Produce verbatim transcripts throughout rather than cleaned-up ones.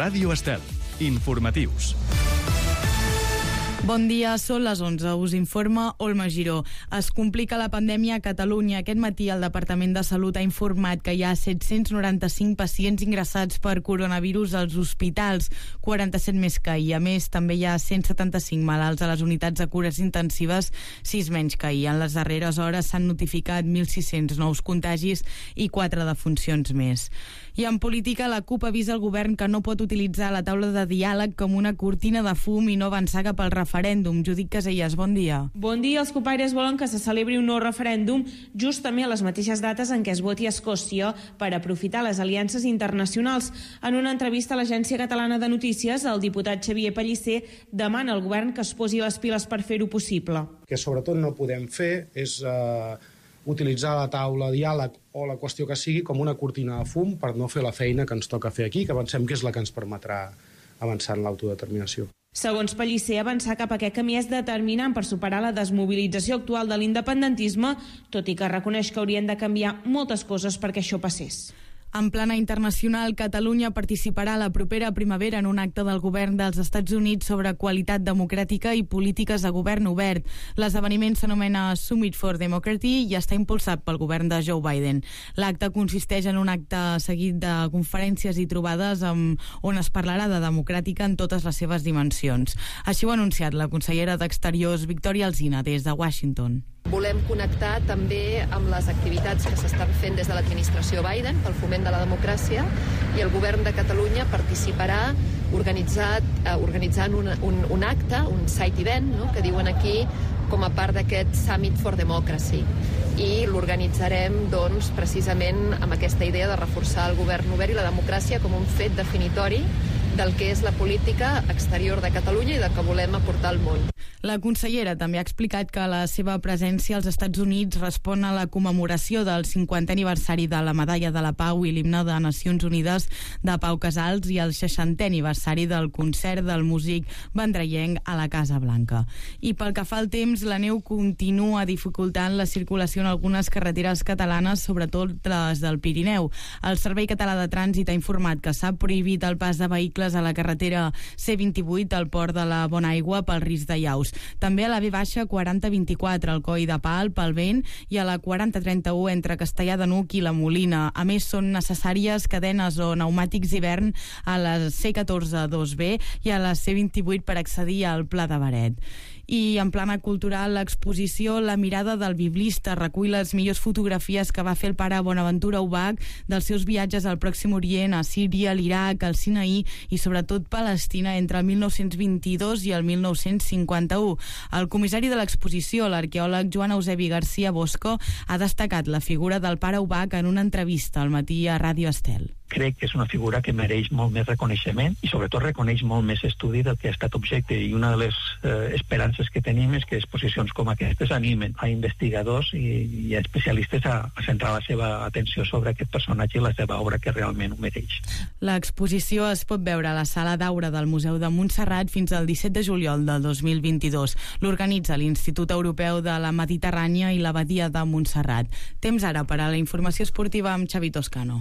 Ràdio Estel. Informatius. Bon dia, són les onze. Us informa Olma Giró. Es complica la pandèmia a Catalunya. Aquest matí el Departament de Salut ha informat que hi ha set-cents noranta-cinc pacients ingressats per coronavirus als hospitals, quaranta-set més que ahir. A més, també hi ha cent setanta-cinc malalts a les unitats de cures intensives, sis menys que ahir. En les darreres hores s'han notificat mil sis-cents nous contagis i quatre defuncions més. I en política, la CUP avisa al govern que no pot utilitzar la taula de diàleg com una cortina de fum i no avançar cap al referèndum. Judit Casellas, bon dia. Bon dia. Els cupaires volen que se celebri un nou referèndum justament a les mateixes dates en què es voti a Escòcia per aprofitar les aliances internacionals. En una entrevista a l'Agència Catalana de Notícies, el diputat Xavier Pellicer demana al govern que es posi les piles per fer-ho possible. Que sobretot no podem fer és eh, utilitzar la taula de diàleg o la qüestió que sigui com una cortina de fum per no fer la feina que ens toca fer aquí, que pensem que és la que ens permetrà avançar en l'autodeterminació. Segons Pellicer, avançar cap a aquest camí és determinant per superar la desmobilització actual de l'independentisme, tot i que reconeix que haurien de canviar moltes coses perquè això passés. En plana internacional, Catalunya participarà la propera primavera en un acte del govern dels Estats Units sobre qualitat democràtica i polítiques de govern obert. L'esdeveniment s'anomena Summit for Democracy i està impulsat pel govern de Joe Biden. L'acte consisteix en un acte seguit de conferències i trobades amb, on es parlarà de democràtica en totes les seves dimensions. Així ho ha anunciat la consellera d'Exteriors, Victòria Alsina, des de Washington. Volem connectar també amb les activitats que s'estan fent des de l'administració Biden pel foment de la democràcia i el govern de Catalunya participarà organitzat, eh, organitzant un, un, un acte, un side event, no?, que diuen aquí com a part d'aquest Summit for Democracy. I l'organitzarem doncs, precisament amb aquesta idea de reforçar el govern obert i la democràcia com un fet definitori del que és la política exterior de Catalunya i del que volem aportar al món. La consellera també ha explicat que la seva presència als Estats Units respon a la commemoració del cinquantè aniversari de la Medalla de la Pau i l'himne de Nacions Unides de Pau Casals i el seixantè aniversari del concert del músic vendrellenc a la Casa Blanca. I pel que fa al temps, la neu continua dificultant la circulació en algunes carreteres catalanes, sobretot les del Pirineu. El Servei Català de Trànsit ha informat que s'ha prohibit el pas de vehicles a la carretera C vint-i-vuit al port de la Bonaigua pel risc de llaus. També a la B baixa quaranta vint-i-quatre al Coll de Pal pel vent i a la quaranta trenta-u entre Castellar de N'Hug i la Molina. A més, són necessàries cadenes o pneumàtics d'hivern a la C catorze dos B i a la C vint-i-vuit per accedir al Pla de Baret. I en plana cultural, l'exposició La mirada del biblista recull les millors fotografies que va fer el pare Bonaventura Ubach dels seus viatges al Pròxim Orient, a Síria, l'Iraq, el Sinaí i sobretot Palestina entre el mil nou-cents vint-i-dos i el mil nou-cents cinquanta-u. El comissari de l'exposició, l'arqueòleg Joan Eusebi García Bosco, ha destacat la figura del pare Ubach en una entrevista al matí a Ràdio Estel. Crec que és una figura que mereix molt més reconeixement i sobretot reconeix molt més estudi del que ha estat objecte, i una de les eh, esperances que tenim és que exposicions com aquestes animen a investigadors i, i a especialistes a, a centrar la seva atenció sobre aquest personatge i la seva obra, que realment ho mereix. L'exposició es pot veure a la Sala d'Aura del Museu de Montserrat fins al disset de juliol del dos mil vint-i-dos. L'organitza l'Institut Europeu de la Mediterrània i la Badia de Montserrat. Temps ara per a la informació esportiva amb Xavi Toscano.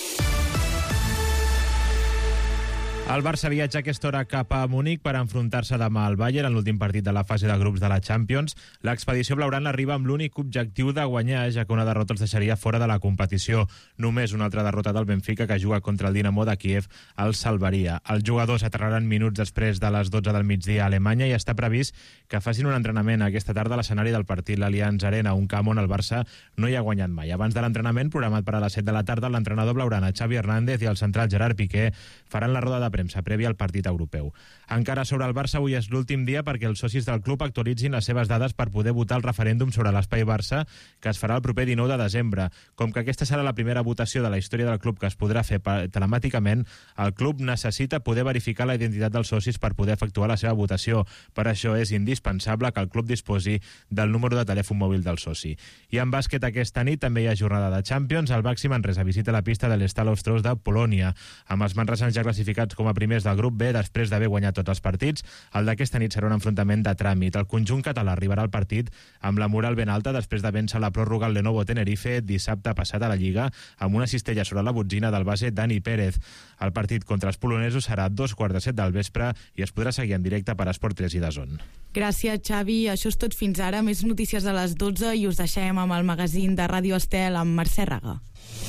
El Barça viatja a aquesta hora cap a Munic per enfrontar-se demà al Bayern en l'últim partit de la fase de grups de la Champions. L'expedició blaugrana arriba amb l'únic objectiu de guanyar, ja que una derrota els deixaria fora de la competició. Només una altra derrota del Benfica, que juga contra el Dinamo de Kíev, el salvaria. Els jugadors aterraran minuts després de les dotze del migdia a Alemanya i està previst que facin un entrenament aquesta tarda a l'escenari del partit, l'Allianz Arena, un camp on el Barça no hi ha guanyat mai. Abans de l'entrenament, programat per a les set de la tarda, l'entrenador blaugrana Xavi Hernández i el central Gerard Piqué faran la roda de premsa prèvia al partit europeu. Encara sobre el Barça, avui és l'últim dia perquè els socis del club actualitzin les seves dades per poder votar el referèndum sobre l'Espai Barça, que es farà el proper dinou de desembre. Com que aquesta serà la primera votació de la història del club que es podrà fer telemàticament, el club necessita poder verificar la identitat dels socis per poder efectuar la seva votació. Per això és indispensable que el club disposi del número de telèfon mòbil del soci. I en bàsquet, aquesta nit també hi ha jornada de Champions. El Baxi Manresa visita la pista de l'Stalow Stros de Polònia, amb els manresans ja classificats com com a primers del grup B després d'haver guanyat tots els partits. El d'aquesta nit serà un enfrontament de tràmit. El conjunt català arribarà al partit amb la moral ben alta després de vèncer la pròrroga al Lenovo Tenerife dissabte passat a la Lliga amb una cistella sobre la botzina del base Dani Pérez. El partit contra els polonesos serà a dos quarts de set del vespre i es podrà seguir en directe per Esport tres i DAZN. Gràcies, Xavi. Això és tot fins ara. Més notícies a les dotze i us deixem amb el magazín de Ràdio Estel amb Mercè Raga.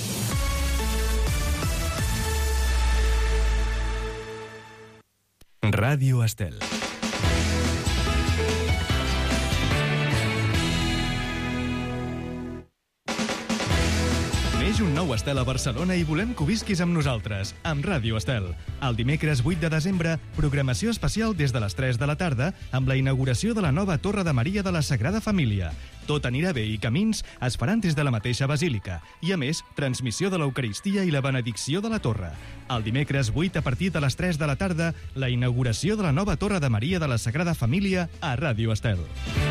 Ràdio Estel. Neix un nou estel a Barcelona i volem que ho visquis amb nosaltres, amb Ràdio Estel. El dimecres vuit de desembre, programació especial des de les tres de la tarda amb la inauguració de la nova Torre de Maria de la Sagrada Família. Tot anirà bé i camins es faran des de la mateixa basílica. I, a més, transmissió de l'Eucaristia i la benedicció de la torre. El dimecres vuit, a partir de les tres de la tarda, la inauguració de la nova Torre de Maria de la Sagrada Família a Ràdio Estel.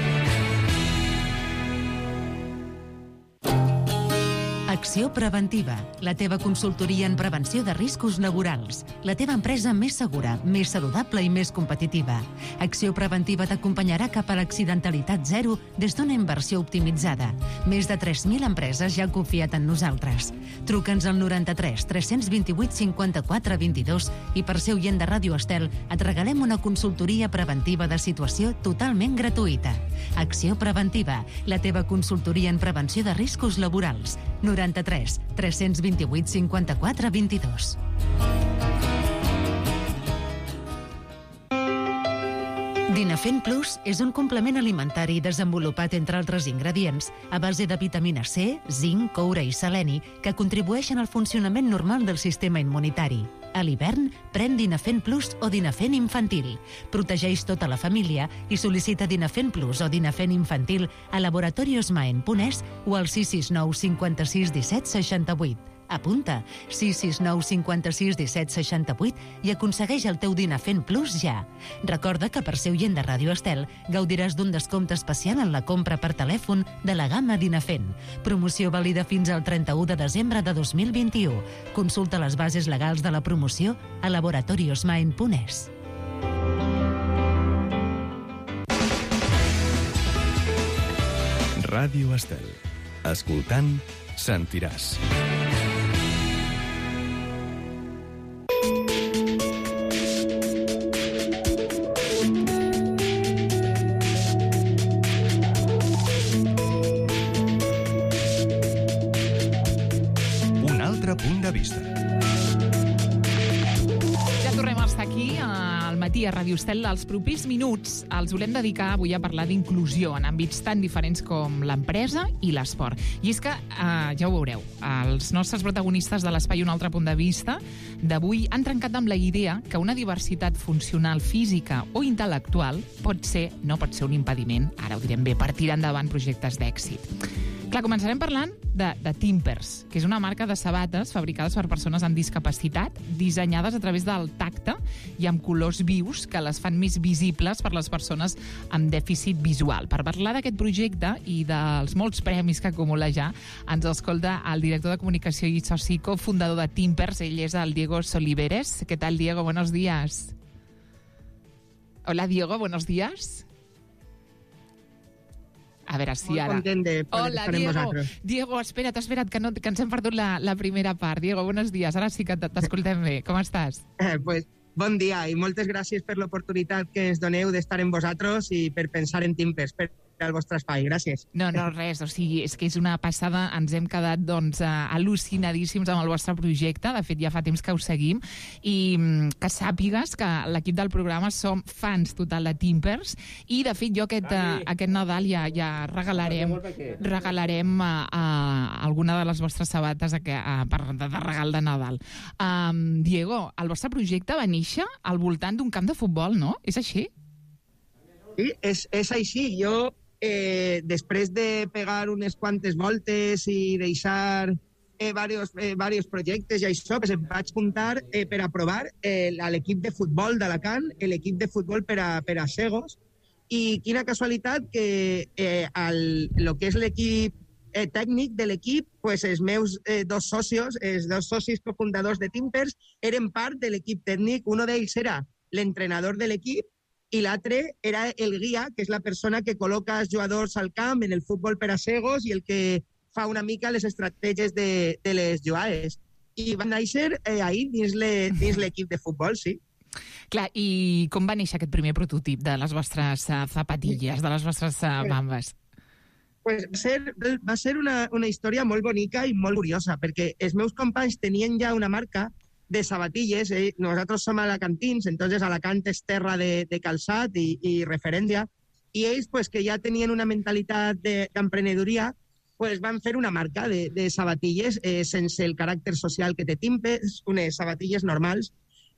Acció Preventiva, la teva consultoria en prevenció de riscos laborals. La teva empresa més segura, més saludable i més competitiva. Acció Preventiva t'acompanyarà cap a l'accidentalitat zero des d'una inversió optimitzada. Més de tres mil empreses ja han confiat en nosaltres. Truca'ns al noranta-tres tres cents vint-i-vuit cinquanta-quatre vint-i-dos i per ser oient de Ràdio Estel et regalem una consultoria preventiva de situació totalment gratuïta. Acció Preventiva, la teva consultoria en prevenció de riscos laborals. noranta-tres tres cents vint-i-vuit cinquanta-quatre vint-i-dos. Dinafen Plus és un complement alimentari desenvolupat, entre altres ingredients, a base de vitamina C, zinc, coure i seleni, que contribueixen al funcionament normal del sistema immunitari. A l'hivern, pren Dinafen Plus o Dinafen Infantil. Protegeix tota la família i sol·licita Dinafen Plus o Dinafen Infantil a laboratoriosmaen punt es o al sis sis nou cinquanta-sis disset seixanta-vuit. Apunta sis sis nou cinquanta-sis disset seixanta-vuit i aconsegueix el teu Dinafen Plus ja. Recorda que per ser oient de Ràdio Estel gaudiràs d'un descompte especial en la compra per telèfon de la gamma Dinafen. Promoció vàlida fins al trenta-u de desembre de dos mil vint-i-u. Consulta les bases legals de la promoció a laboratoriosmaen punt es. Ràdio Estel. Escoltant, sentiràs. Un altre punt de vista. Ja tornem a estar aquí al matí a Ràdio Estel. Els propers minuts els volem dedicar avui a parlar d'inclusió en àmbits tan diferents com l'empresa i l'esport. I és que, eh, ja ho veureu, els nostres protagonistes de l'Espai Un altre punt de vista d'avui han trencat amb la idea que una diversitat funcional física o intel·lectual pot ser, no pot ser un impediment, ara ho direm bé, per tirar endavant projectes d'èxit. Clar, començarem parlant de, de Timpers, que és una marca de sabates fabricades per persones amb discapacitat, dissenyades a través del tacte i amb colors vius que les fan més visibles per les persones amb dèficit visual. Per parlar d'aquest projecte i dels molts premis que acumula ja, ens escolta el director de comunicació i soci cofundador de Timpers. Ell és el Diego Soliveres. ¿Qué tal, Diego? Buenos días. Hola, Diego, buenos días. A veure si ara... Molt content de poder Hola, estar amb Diego. vosaltres. Diego, espera't, espera't, que, no, que ens hem perdut la, la primera part. Diego, buenos días. Ara sí que t'escoltem bé. Com estàs? Eh, pues, bon dia i moltes gràcies per l'oportunitat que ens doneu d'estar amb vosaltres i per pensar en Timpers, per al vostre espai. Gràcies. No, no, res. O sigui, és que és una passada. Ens hem quedat, doncs, al·lucinadíssims amb el vostre projecte. De fet, ja fa temps que us seguim. I que sàpigues que l'equip del programa som fans total de Timpers. I, de fet, jo aquest, uh, aquest Nadal ja, ja regalarem regalarem uh, uh, alguna de les vostres sabates uh, per, de, de regal de Nadal. Um, Diego, el vostre projecte va néixer al voltant d'un camp de futbol, no? És així? Sí, és, és així. Jo, eh, després de pegar unes quantes voltes i deixar eh, varios, eh, varios projectes i això, pues em vaig apuntar eh, per a provar eh, l'equip de futbol d'Alacant, l'equip de futbol per a, per a cegos, i quina casualitat que eh, el, lo que és l'equip eh, tècnic de l'equip, pues, els meus eh, dos socios, els dos socis cofundadors de Timpers, eren part de l'equip tècnic. Un d'ells era l'entrenador de l'equip i l'altre era el guia, que és la persona que col·loca els jugadors al camp en el futbol per a cegos i el que fa una mica les estratègies de, de les jugades. I van néixer eh, ahir dins l'equip de futbol, sí. Clar, i com va néixer aquest primer prototip de les vostres uh, zapatilles, de les vostres uh, bambes? Pues va ser, va ser una, una història molt bonica i molt curiosa, perquè els meus companys tenien ja una marca de sabatilles. Eh? Nosaltres som alacantins, entonces Alacant és terra de, de calçat i, i referència, i ells, pues, que ja tenien una mentalitat d'emprenedoria, pues, van fer una marca de, de sabatilles eh, sense el caràcter social que té Timpers, unes sabatilles normals,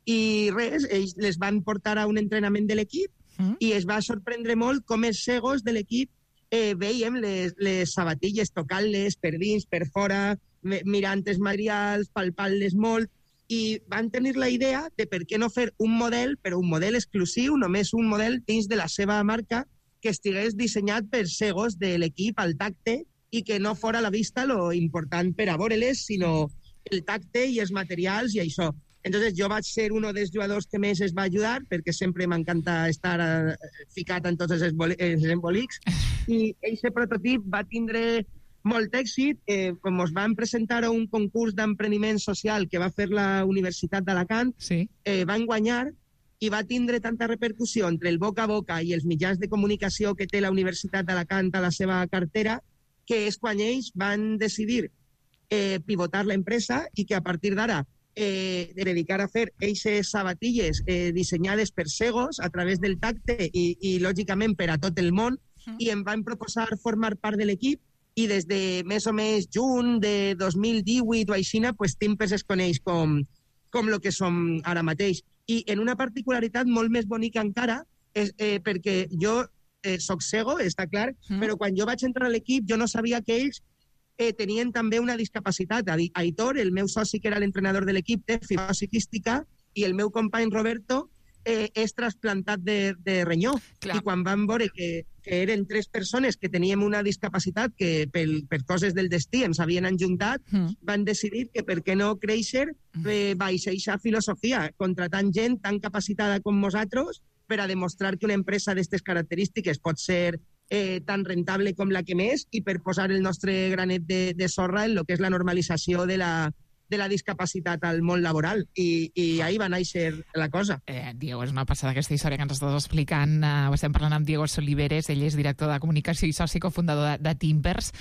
i res, ells les van portar a un entrenament de l'equip mm. i es va sorprendre molt com els cegos de l'equip eh, veiem les, les sabatilles tocant-les per dins, per fora, mirant els materials, palpant-les molt, i van tenir la idea de per què no fer un model, però un model exclusiu, només un model dins de la seva marca, que estigués dissenyat per cegos de l'equip al tacte i que no fora a la vista lo important per a veure-les, sinó el tacte i els materials i això. Entonces jo vaig ser un dels jugadors que més es va ajudar, perquè sempre m'encanta estar uh, ficat en tots els, els embolics, i aquest prototip va tindre molt èxit. Eh, com es van presentar a un concurs d'empreniment social que va fer la Universitat d'Alacant, sí. eh, van guanyar i va tindre tanta repercussió entre el boca a boca i els mitjans de comunicació que té la Universitat d'Alacant a la seva cartera, que és quan ells van decidir eh, pivotar l'empresa i que a partir d'ara Eh, de dedicar a fer eixes sabatilles eh, dissenyades per cegos a través del tacte i, i lògicament per a tot el món, mm. i em van proposar formar part de l'equip i des de més o més juny de dos mil divuit o aixina, pues, Timpers es coneix com, com lo que som ara mateix. I en una particularitat molt més bonica encara, és, eh, perquè jo eh, soc cego, està clar, mm. però quan jo vaig entrar a l'equip jo no sabia que ells Eh, tenien també una discapacitat. Aitor, el meu soci que era l'entrenador de l'equip, té fibrosi quística i el meu company Roberto eh, és trasplantat de, de renyó. Clar. I quan van veure que, que eren tres persones que teníem una discapacitat que per, per coses del destí ens havien enjuntat, mm. van decidir que per què no créixer eh, baix eixa filosofia, contratant gent tan capacitada com nosaltres per a demostrar que una empresa d'aquestes característiques pot ser Eh, tan rentable com la que més i per posar el nostre granet de, de sorra en el que és la normalització de la, de la discapacitat al món laboral. I, i ahí va néixer la cosa. Eh, Diego, és una passada aquesta història que ens estàs explicant. Uh, estem parlant amb Diego Soliveres, ell és director de comunicació i soci cofundador de, de Timpers,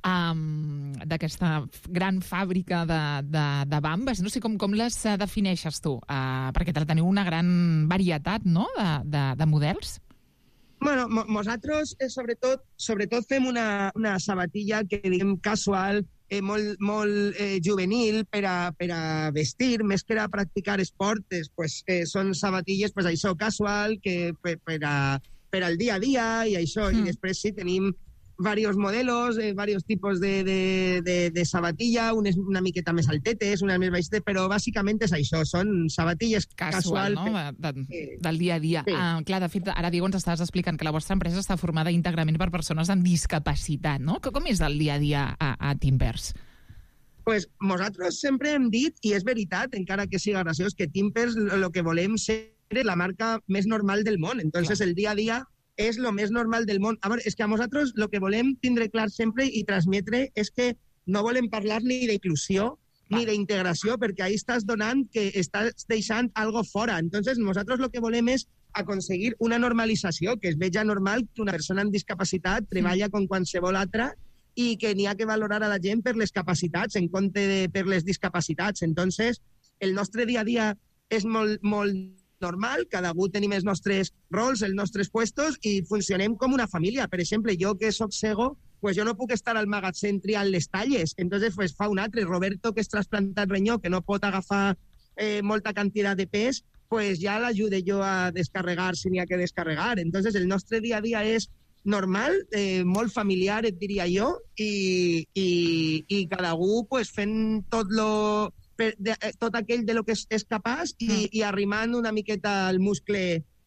um, d'aquesta gran fàbrica de, de, de bambes. No sé com, com les uh, defineixes tu, uh, perquè teniu una gran varietat, no?, de, de, de models. Bueno, nosaltres, eh, sobretot, sobretot fem una, una sabatilla que diguem casual, eh, molt, molt eh, juvenil per a, per a vestir, més que a practicar esportes, pues, eh, són sabatilles, pues, això, casual, que per, per, a, per al dia a dia i això, mm. i després sí, tenim varios modelos, eh, varios tipos de, de, de, de sabatilla, unes una miqueta més altetes, unes més baixetes, però bàsicament és això, són sabatilles casual, casual no? per... de, de, del dia a dia. Sí. Ah, clar, de fet, ara, Diego, ens estàs explicant que la vostra empresa està formada íntegrament per persones amb discapacitat, no? Com és el dia a dia a, a Timpers? Pues nosaltres sempre hem dit, i és veritat, encara que siga graciós, que Timpers el que volem ser la marca més normal del món. Entonces, clar. El dia a dia és el més normal del món. A veure, és que a nosaltres el que volem tindre clar sempre i transmetre és que no volem parlar ni d'inclusió ni d'integració, perquè ahí estàs donant que estàs deixant algo fora. Entonces, nosaltres el que volem és aconseguir una normalització, que es veja normal que una persona amb discapacitat treballa com qualsevol altra i que n'hi ha que valorar a la gent per les capacitats en compte de per les discapacitats. Entonces, el nostre dia a dia és molt, molt normal, cada algú tenim els nostres rols, els nostres puestos i funcionem com una família. Per exemple, jo que soc cego, pues jo no puc estar al magatzem triant les talles, entonces pues, fa un altre. Roberto, que és trasplantat renyó, que no pot agafar eh, molta quantitat de pes, pues ja l'ajude jo a descarregar si n'hi ha que descarregar. Entonces el nostre dia a dia és normal, eh, molt familiar, et diria jo, i, i, i cada algú pues, fent tot lo... Per, de, tot aquell de lo que és, és capaç i, mm. i arrimant una miqueta el muscle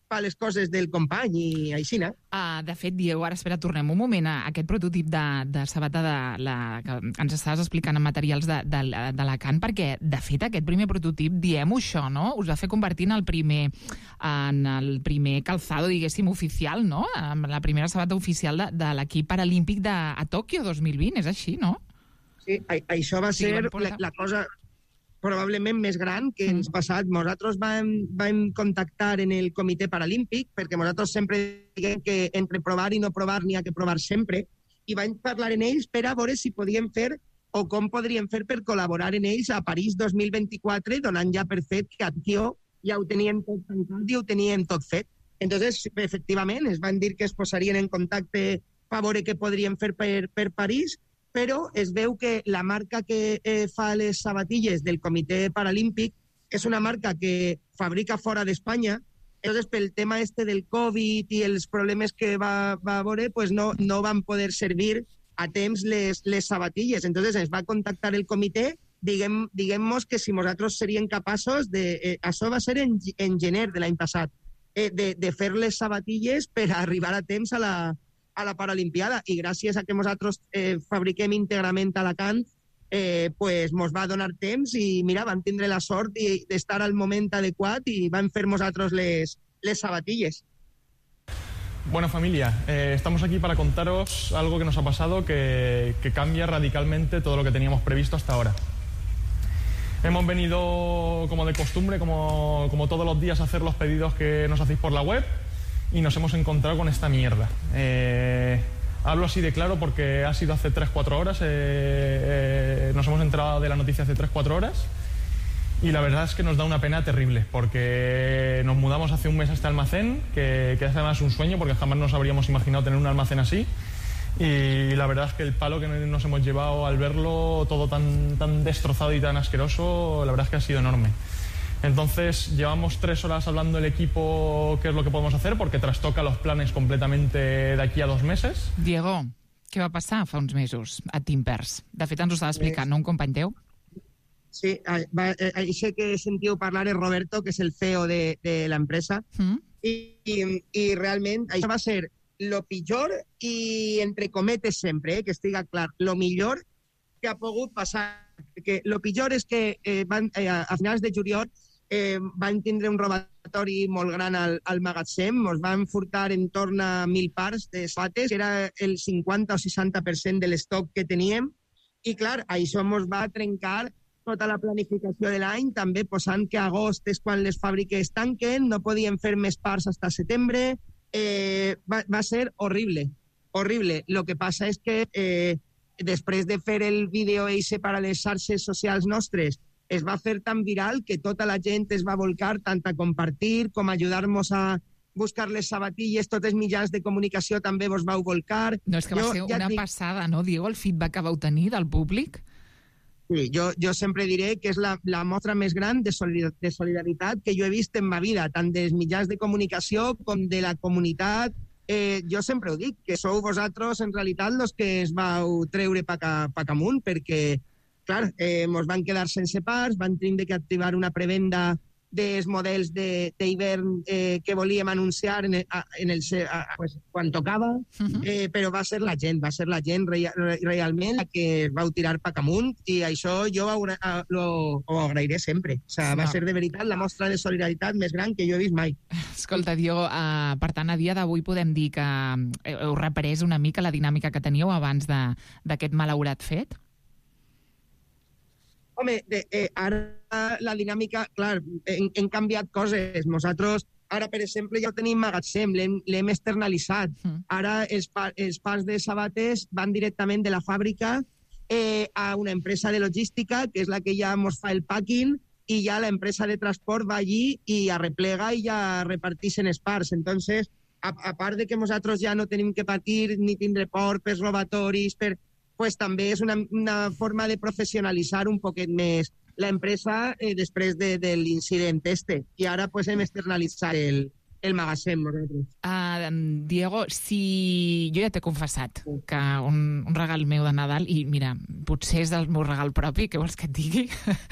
per les coses del company i així, no? Uh, de fet, Diego, ara espera, tornem un moment a aquest prototip de, de sabata de la, que ens estaves explicant en materials de, de, de Alacant, perquè, de fet, aquest primer prototip, diem-ho això, no? Us va fer convertir en el primer, en el primer calzado, diguéssim, oficial, no? En la primera sabata oficial de, de l'equip paralímpic de, a Tòquio dos mil vint, és així, no? Sí, a, això va ser la, la cosa probablement més gran que ens ha passat. Nosaltres vam, vam contactar en el Comitè Paralímpic, perquè nosaltres sempre diguem que entre provar i no provar n'hi ha que provar sempre, i vam parlar en ells per a veure si podíem fer o com podríem fer per col·laborar en ells a París dos mil vint-i-quatre, donant ja per fet que a Tòquio ja ho tenien tot tancat i ho tenien tot fet. Entonces, efectivament, es van dir que es posarien en contacte per veure què podríem fer per, per París, però es veu que la marca que eh, fa les sabatilles del Comitè Paralímpic és una marca que fabrica fora d'Espanya. Entonces, pel tema este del Covid i els problemes que va, va veure, pues no, no van poder servir a temps les, les sabatilles. Entonces, ens va contactar el comitè, diguem, diguem-nos que si nosaltres seríem capaços de... Eh, això va ser en, en gener de l'any passat, eh, de, de fer les sabatilles per arribar a temps a la, a la Paralimpiada, i gràcies a que nosaltres eh, fabriquem íntegrament a Alacant, eh, pues mos va donar temps i mira, vam tindre la sort d'estar al moment adequat i vam fer nosaltres les, les sabatilles. Bueno, familia, eh, estamos aquí para contaros algo que nos ha pasado que, que cambia radicalmente todo lo que teníamos previsto hasta ahora. Hemos venido, como de costumbre, como, como todos los días, a hacer los pedidos que nos hacéis por la web, y nos hemos encontrado con esta mierda. Eh, hablo así de claro porque ha sido hace tres cuatro horas, eh, eh, nos hemos enterado de la noticia hace tres cuatro horas, y la verdad es que nos da una pena terrible, porque nos mudamos hace un mes a este almacén, que, que es además un sueño, porque jamás nos habríamos imaginado tener un almacén así, y la verdad es que el palo que nos hemos llevado al verlo todo tan, tan destrozado y tan asqueroso, la verdad es que ha sido enorme. Entonces, llevamos tres horas hablando el equipo qué es lo que podemos hacer, porque trastoca los planes completamente de aquí a dos meses. Diego, què va passar fa uns mesos a Timpers? De fet, ens ho estava explicant, no, un company teu? Sí, això que sentiu parlar és Roberto, que és el C E O de, de l'empresa, mm. I, i, i realment això va ser lo pitjor i, entre cometes sempre, eh, que estiga clar, lo millor que ha pogut passar. Que lo pitjor és que eh, van, eh, a finals de juliol eh, van tindre un robatori molt gran al, al magatzem, ens van furtar en torn a mil parts de sabates, que era el cinquanta o seixanta per cent de l'estoc que teníem, i clar, això ens va trencar tota la planificació de l'any, també posant que a agost és quan les fàbriques tanquen, no podien fer més parts fins a setembre, eh, va, va ser horrible, horrible. Lo que passa és que eh, després de fer el vídeo eixe per a les xarxes socials nostres, es va fer tan viral que tota la gent es va volcar tant a compartir com a ajudar-nos a buscar les sabatilles, tots els mitjans de comunicació també vos vau volcar. No, és que va jo, ser ja una dic... passada, no, Diego, el feedback que vau tenir del públic? Sí, jo, jo sempre diré que és la, la mostra més gran de, solidar, de solidaritat que jo he vist en ma vida, tant dels mitjans de comunicació com de la comunitat. Eh, jo sempre ho dic, que sou vosaltres en realitat els que es vau treure pa, pa camunt, perquè clar, eh, ens van quedar sense parts, van tindre que activar una prevenda dels models d'hivern eh, que volíem anunciar en el, en el, a, pues, quan tocava, uh-huh. eh, però va ser la gent, va ser la gent real, realment la que vau tirar pa camunt, i això jo ho, ho, ho agrairé sempre. O sigui, va ser de veritat la mostra de solidaritat més gran que jo he vist mai. Escolta, Diego, uh, per tant, a dia d'avui podem dir que heu reprès una mica la dinàmica que teníeu abans d'aquest malaurat fet? Home, de, eh, ara la dinàmica, clar, hem, hem canviat coses. Nosaltres, ara, per exemple, ja ho tenim magatzem, l'hem externalitzat. Mm. Ara els, pa, els parts de sabates van directament de la fàbrica eh, a una empresa de logística, que és la que ja ens fa el packing, i ja l'empresa de transport va allí i arreplega i ja repartixen els parts. Entonces, a, a part de que nosaltres ja no tenim que patir ni tindre por per robatoris, per... pues també és una, una forma de professionalitzar un poquet més l'empresa eh, després de, de l'incident este. I ara pues, hem externalitzat el, el magatzem. Uh, Diego, si jo ja t'he confessat que un, un regal meu de Nadal, i mira, potser és del meu regal propi, què vols que et digui?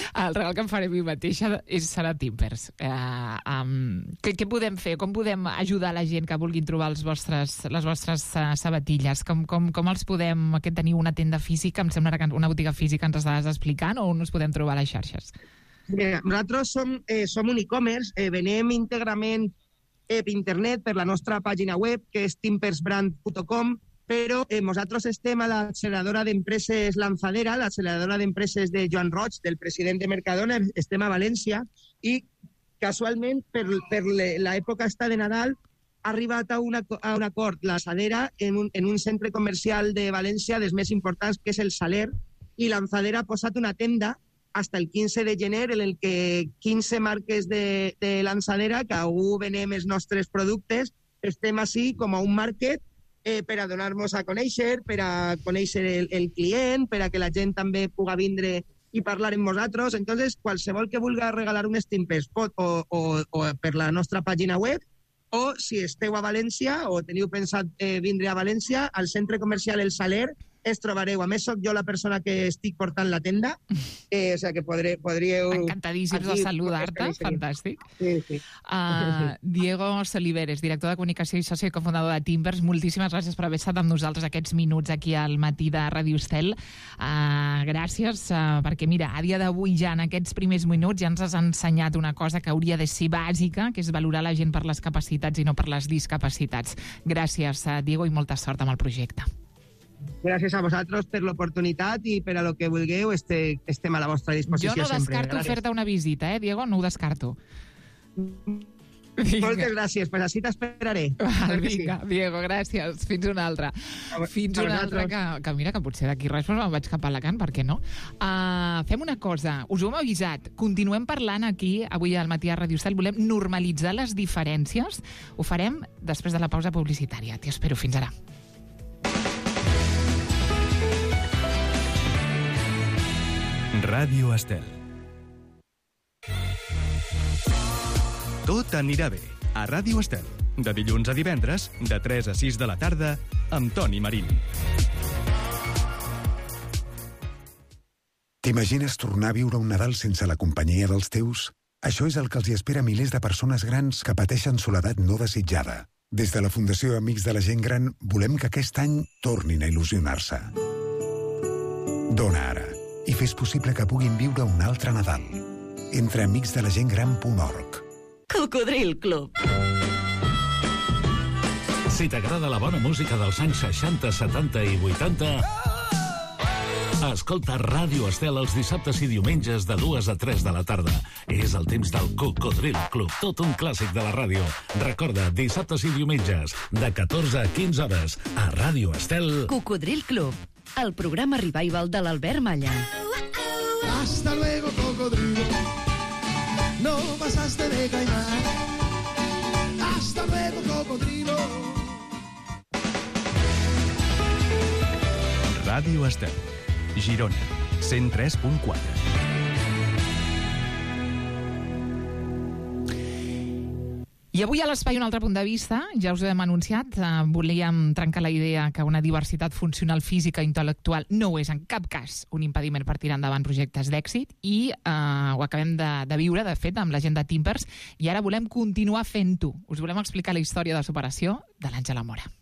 El regal que em faré a mi mateixa és, serà Timbers. Uh, um, què, què podem fer? Com podem ajudar la gent que vulguin trobar els vostres, les vostres uh, sabatilles? Com, com, com els podem... Que teniu una tenda física, em sembla que una botiga física ens estàs explicant, o on us podem trobar a les xarxes? Mira, nosaltres som, eh, som un e-commerce, eh, venem íntegrament eh, per internet, per la nostra pàgina web, que és timpersbrand punt com, però eh, nosaltres estem a l'acceleradora d'empreses Lanzadera, l'acceleradora d'empreses de Joan Roig, del president de Mercadona, estem a València, i casualment, per, per l'època esta de Nadal, ha arribat a, una, a un acord Lanzadera en un, en un centre comercial de València dels més importants, que és el Saler, i Lanzadera ha posat una tenda hasta el quinze de gener en el que quinze marques de, de Lanzadera, que algú venem els nostres productes, estem així com a un market eh, per a donar-nos a conèixer, per a conèixer el, el client, per a que la gent també pugui vindre i parlar amb nosaltres. Entonces, qualsevol que vulgui regalar un Timbers pot o, o, o per la nostra pàgina web, o si esteu a València o teniu pensat eh, vindre a València, al centre comercial El Saler, es trobareu. A més, soc jo la persona que estic portant la tenda, eh, o sigui que podré, podríeu... Encantadíssims de saludar-te, fantàstic. Sí, sí. Uh, Diego Soliveres, director de comunicació i soci cofundador de Timbers, moltíssimes gràcies per haver estat amb nosaltres aquests minuts aquí al matí de Ràdio Estel. Uh, gràcies, uh, perquè mira, a dia d'avui ja en aquests primers minuts ja ens has ensenyat una cosa que hauria de ser bàsica, que és valorar la gent per les capacitats i no per les discapacitats. Gràcies, uh, Diego, i molta sort amb el projecte. Gràcies a vosaltres per l'oportunitat i per a lo que vulgueu, este, estem a la vostra disposició sempre. Jo no descarto fer-te una visita, eh, Diego? No ho descarto. Vinga. Moltes gràcies, pues així t'esperaré. Vinga, sí. Diego, gràcies. Fins una altra. Fins una altra, que, que mira, que potser d'aquí res me'n vaig cap a Alacant, per què no? Uh, fem una cosa, us ho hem avisat, continuem parlant aquí, avui al matí a Ràdio Estel, volem normalitzar les diferències, ho farem després de la pausa publicitària. T'hi espero, fins ara. Ràdio Estel. Tot anirà bé a Ràdio Estel. De dilluns a divendres, de tres a sis de la tarda, amb Toni Marín. T'imagines tornar a viure un Nadal sense la companyia dels teus? Això és el que els hi espera a milers de persones grans que pateixen soledat no desitjada. Des de la Fundació Amics de la Gent Gran volem que aquest any tornin a il·lusionar-se. Dona ara i fes possible que puguin viure un altre Nadal. Entra a amics de la gent gran punt org. Cocodril Club. Si t'agrada la bona música dels anys seixanta, setanta i vuitanta, escolta Ràdio Estel els dissabtes i diumenges de dues a tres de la tarda. És el temps del Cocodril Club, tot un clàssic de la ràdio. Recorda, dissabtes i diumenges, de catorze a quinze hores, a Ràdio Estel. Cocodril Club, el programa revival de l'Albert Malla. Hasta luego, cocodrilo. No pasaste de caimán. Hasta luego, cocodrilo. Ràdio Estel, Girona, cent tres punt quatre. I avui a l'Espai un altre punt de vista, ja us ho hem anunciat, eh, volíem trencar la idea que una diversitat funcional física i intel·lectual no és en cap cas un impediment per tirar endavant projectes d'èxit i eh, ho acabem de, de viure, de fet, amb la gent de Timbers, i ara volem continuar fent-ho. Us volem explicar la història de superació de l'Àngela Mora.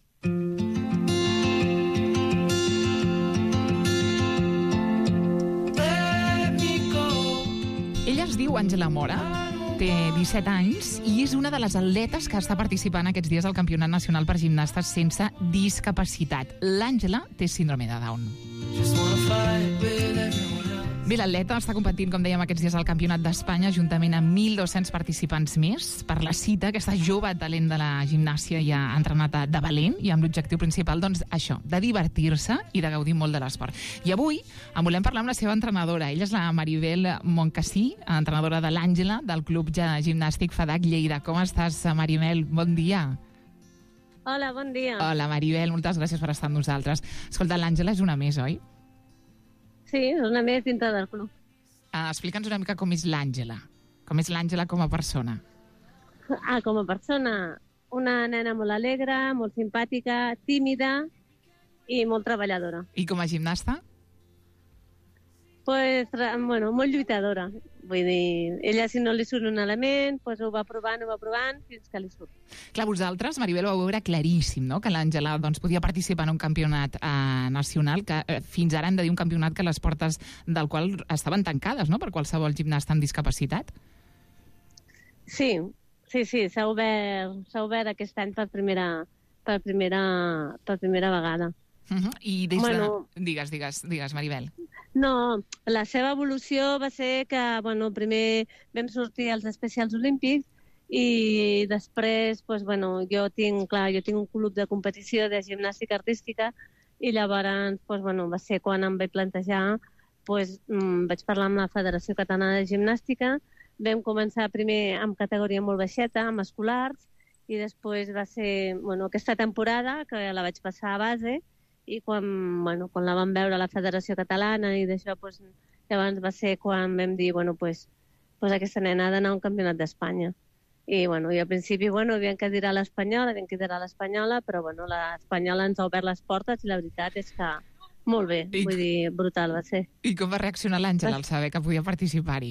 Ella es diu Àngela Mora, té disset anys i és una de les atletes que està participant aquests dies al Campionat Nacional per Gimnastes sense discapacitat. L'Àngela té síndrome de Down. Bé, l'atleta està competint, com dèiem, aquests dies al Campionat d'Espanya juntament amb mil dos-cents participants més per la cita. Aquesta jove talent de la gimnàsia ja ha entrenat de valent i amb l'objectiu principal, doncs, això, de divertir-se i de gaudir molt de l'esport. I avui en volem parlar amb la seva entrenadora. Ella és la Maribel Moncasí, entrenadora de l'Àngela, del Club Gimnàstic FADAC Lleida. Com estàs, Maribel? Bon dia. Hola, bon dia. Hola, Maribel, moltes gràcies per estar amb nosaltres. Escolta, l'Àngela és una més, oi? Sí, és una més dintre del club. Uh, Explica'ns una mica com és l'Àngela. Com és l'Àngela com a persona. Ah, com a persona, una nena molt alegre, molt simpàtica, tímida i molt treballadora. I com a gimnasta? Pues, bueno, molt lluitadora. Vull dir, ella si no li surt un element, pues ho va provant, ho va provant, fins que li surt. Clar, vosaltres, Maribel, ho vau veure claríssim, no?, que l'Àngela doncs, podia participar en un campionat eh, nacional, que eh, fins ara hem de dir un campionat que les portes del qual estaven tancades, no?, per qualsevol gimnasta amb discapacitat. Sí, sí, sí, s'ha obert, s'ha obert aquest any per primera, per primera, per primera vegada. Uh-huh. I des Bueno. de... Digues, digues, digues, Maribel. No, la seva evolució va ser que, bueno, primer vam sortir als especials olímpics i després, pues, bueno, jo tinc, clar, jo tinc un club de competició de gimnàstica artística i llavors, pues, bueno, va ser quan em vaig plantejar, pues, mmm, vaig parlar amb la Federació Catalana de Gimnàstica, vam començar primer amb categoria molt baixeta, amb escolars, i després va ser, bueno, aquesta temporada, que la vaig passar a base, i quan, bueno, quan la vam veure a la Federació Catalana i d'això, pues, llavors va ser quan vam dir, bueno, pues, pues aquesta nena ha d'anar a un campionat d'Espanya. I, bueno, i al principi, bueno, havien que dir a l'Espanyola, havien que dir a l'Espanyola, però, bueno, l'Espanyola ens ha obert les portes i la veritat és que molt bé, I... vull dir, brutal va ser. I com va reaccionar l'Àngela al saber que podia participar-hi?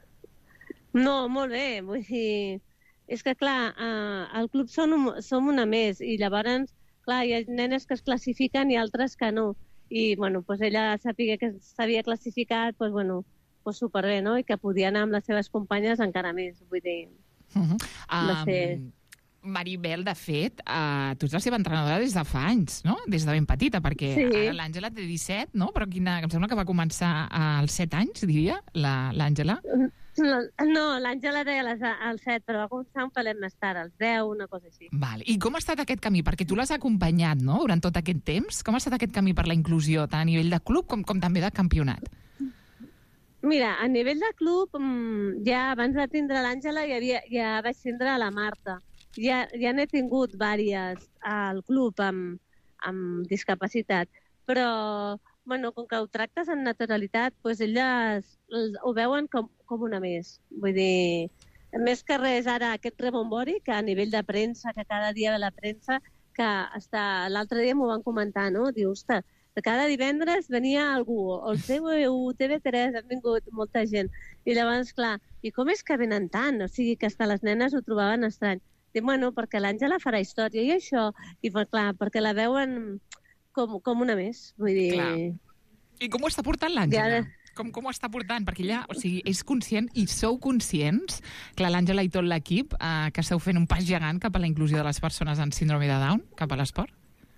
No, molt bé, vull dir, és que, clar, eh, al club som, som una més i llavors, clar, hi ha nenes que es classifiquen i altres que no. I, bueno, pues ella sabia que s'havia classificat, pues, bueno, pues superbé, no? I que podia anar amb les seves companyes encara més, vull dir... Uh-huh. Va ser... Um, Maribel, de fet, uh, tu ets la seva entrenadora des de fa anys, no? Des de ben petita, perquè Sí. ara l'Àngela té disset, no? Però quina, em sembla que va començar als set anys, diria, l'Àngela. No, l'Àngela deia les, als set, però va començar un pelet més tard, als deu, una cosa així. Vale. I com ha estat aquest camí? Perquè tu l'has acompanyat, no?, durant tot aquest temps. Com ha estat aquest camí per la inclusió, tant a nivell de club com, com també de campionat? Mira, a nivell de club, ja abans de tindre l'Àngela ja, havia, ja vaig tindre la Marta. Ja, ja n'he tingut vàries al club amb, amb discapacitat, però bueno, com que ho tractes en naturalitat, doncs elles ho veuen com, com una més. Vull dir, més que res ara aquest rebombori, que a nivell de premsa, que cada dia ve la premsa, que està, l'altre dia m'ho van comentar, no? Diu, ostres, cada divendres venia algú, o el T V tres, han vingut molta gent. I llavors, clar, i com és que venen tant? O sigui, que hasta les nenes ho trobaven estrany. Dic, bueno, perquè l'Àngela farà història i això, i clar, perquè la veuen com, com una més, vull dir... Clar. I com ho està portant l'Àngela? Ja... Com, com ho està portant? Perquè ella, o sigui, és conscient i sou conscients, clar, l'Àngela i tot l'equip, eh, que esteu fent un pas gegant cap a la inclusió de les persones amb síndrome de Down, cap a l'esport?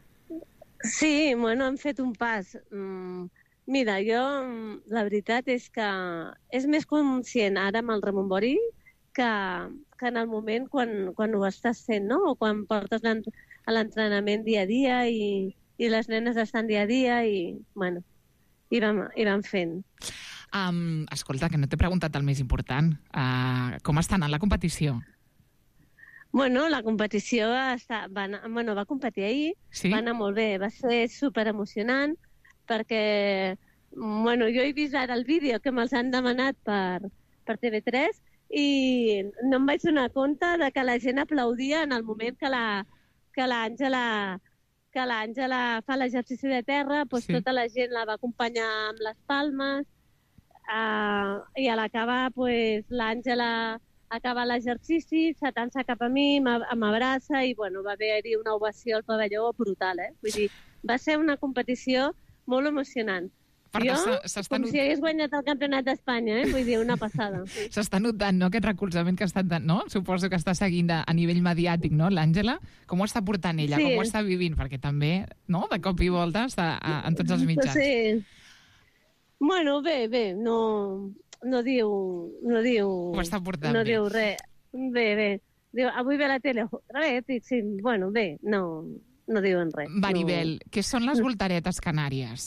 Sí, bueno, hem fet un pas. Mm, mira, jo, la veritat és que és més conscient ara amb el rebombori que, que en el moment quan, quan ho estàs fent, no? O quan portes a l'entrenament dia a dia i, i les nenes estan dia a dia i, bueno, i vam, i vam fent. Um, escolta, que no t'he preguntat el més important. Uh, com està anant la competició? Bueno, la competició està, va, anar, bueno, va competir ahir, sí? Va anar molt bé, va ser superemocionant perquè, bueno, jo he vist ara el vídeo que me'ls han demanat per, per T V tres i no em vaig donar compte de que la gent aplaudia en el moment que la que l'Àngela que l'Àngela fa l'exercici de terra, doncs sí. Tota la gent la va acompanyar amb les palmes uh, i a l'acabar doncs, l'Àngela acaba l'exercici, s'atança cap a mi, m'abraça i bueno, va haver-hi una ovació al pavelló brutal. Eh? Vull dir, va ser una competició molt emocionant. Per jo, com not... si hagués guanyat el campionat d'Espanya, eh? Vull dir, una passada. S'està notant, no?, aquest recolzament que ha estat, no? Suposo que està seguint a, a nivell mediàtic, no?, l'Àngela. Com ho està portant ella? Sí. Com ho està vivint? Perquè també, no?, de cop i volta està a, en tots els mitjans. Sí. Bueno, bé, bé, no, no diu... No diu ho està portant no bé. No diu res. Bé, bé. Diu, avui ve a la tele. Res, dic, sí, bueno, bé, no, no diuen res. Maribel, no. Què són les voltaretes canàries?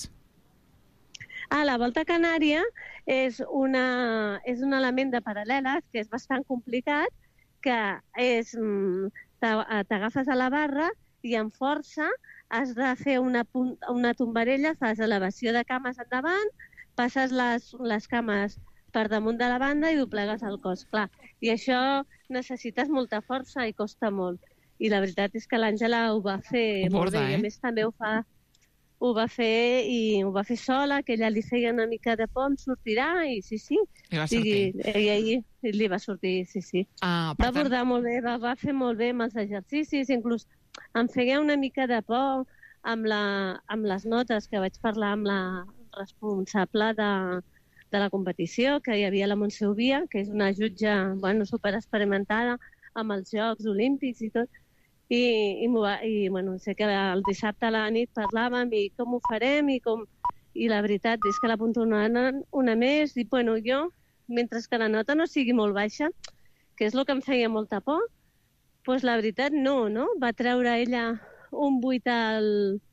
Ah, la volta canària és, una, és un element de paral·leles que és bastant complicat, que és t'agafes a la barra i amb força has de fer una, una tombarella, fas elevació de cames endavant, passes les, les cames per damunt de la banda i doblegues el cos. Clar, i això necessites molta força i costa molt. I la veritat és que l'Àngela ho va fer ho molt borda, bé, eh? i a més també ho fa... ho va fer i ho va fer sola, que ella li feia una mica de por, em sortirà, i sí, sí. I va sortir. I, i, i, i li va sortir, sí, sí. Ah, va abordar tant... molt bé, va, va fer molt bé amb els exercicis, inclús em feia una mica de por amb, la, amb les notes, que vaig parlar amb la responsable de, de la competició, que hi havia la Montse Ovia, que és una jutge, bueno, superexperimentada amb els Jocs Olímpics i tot, i, i, va, i bueno, sé que el dissabte a la nit parlàvem i com ho farem i com... I la veritat és que l'apuntaran una més i, bueno, jo, mentre que la nota no sigui molt baixa, que és el que em feia molta por, doncs la veritat no, no? Va treure ella un vuit al,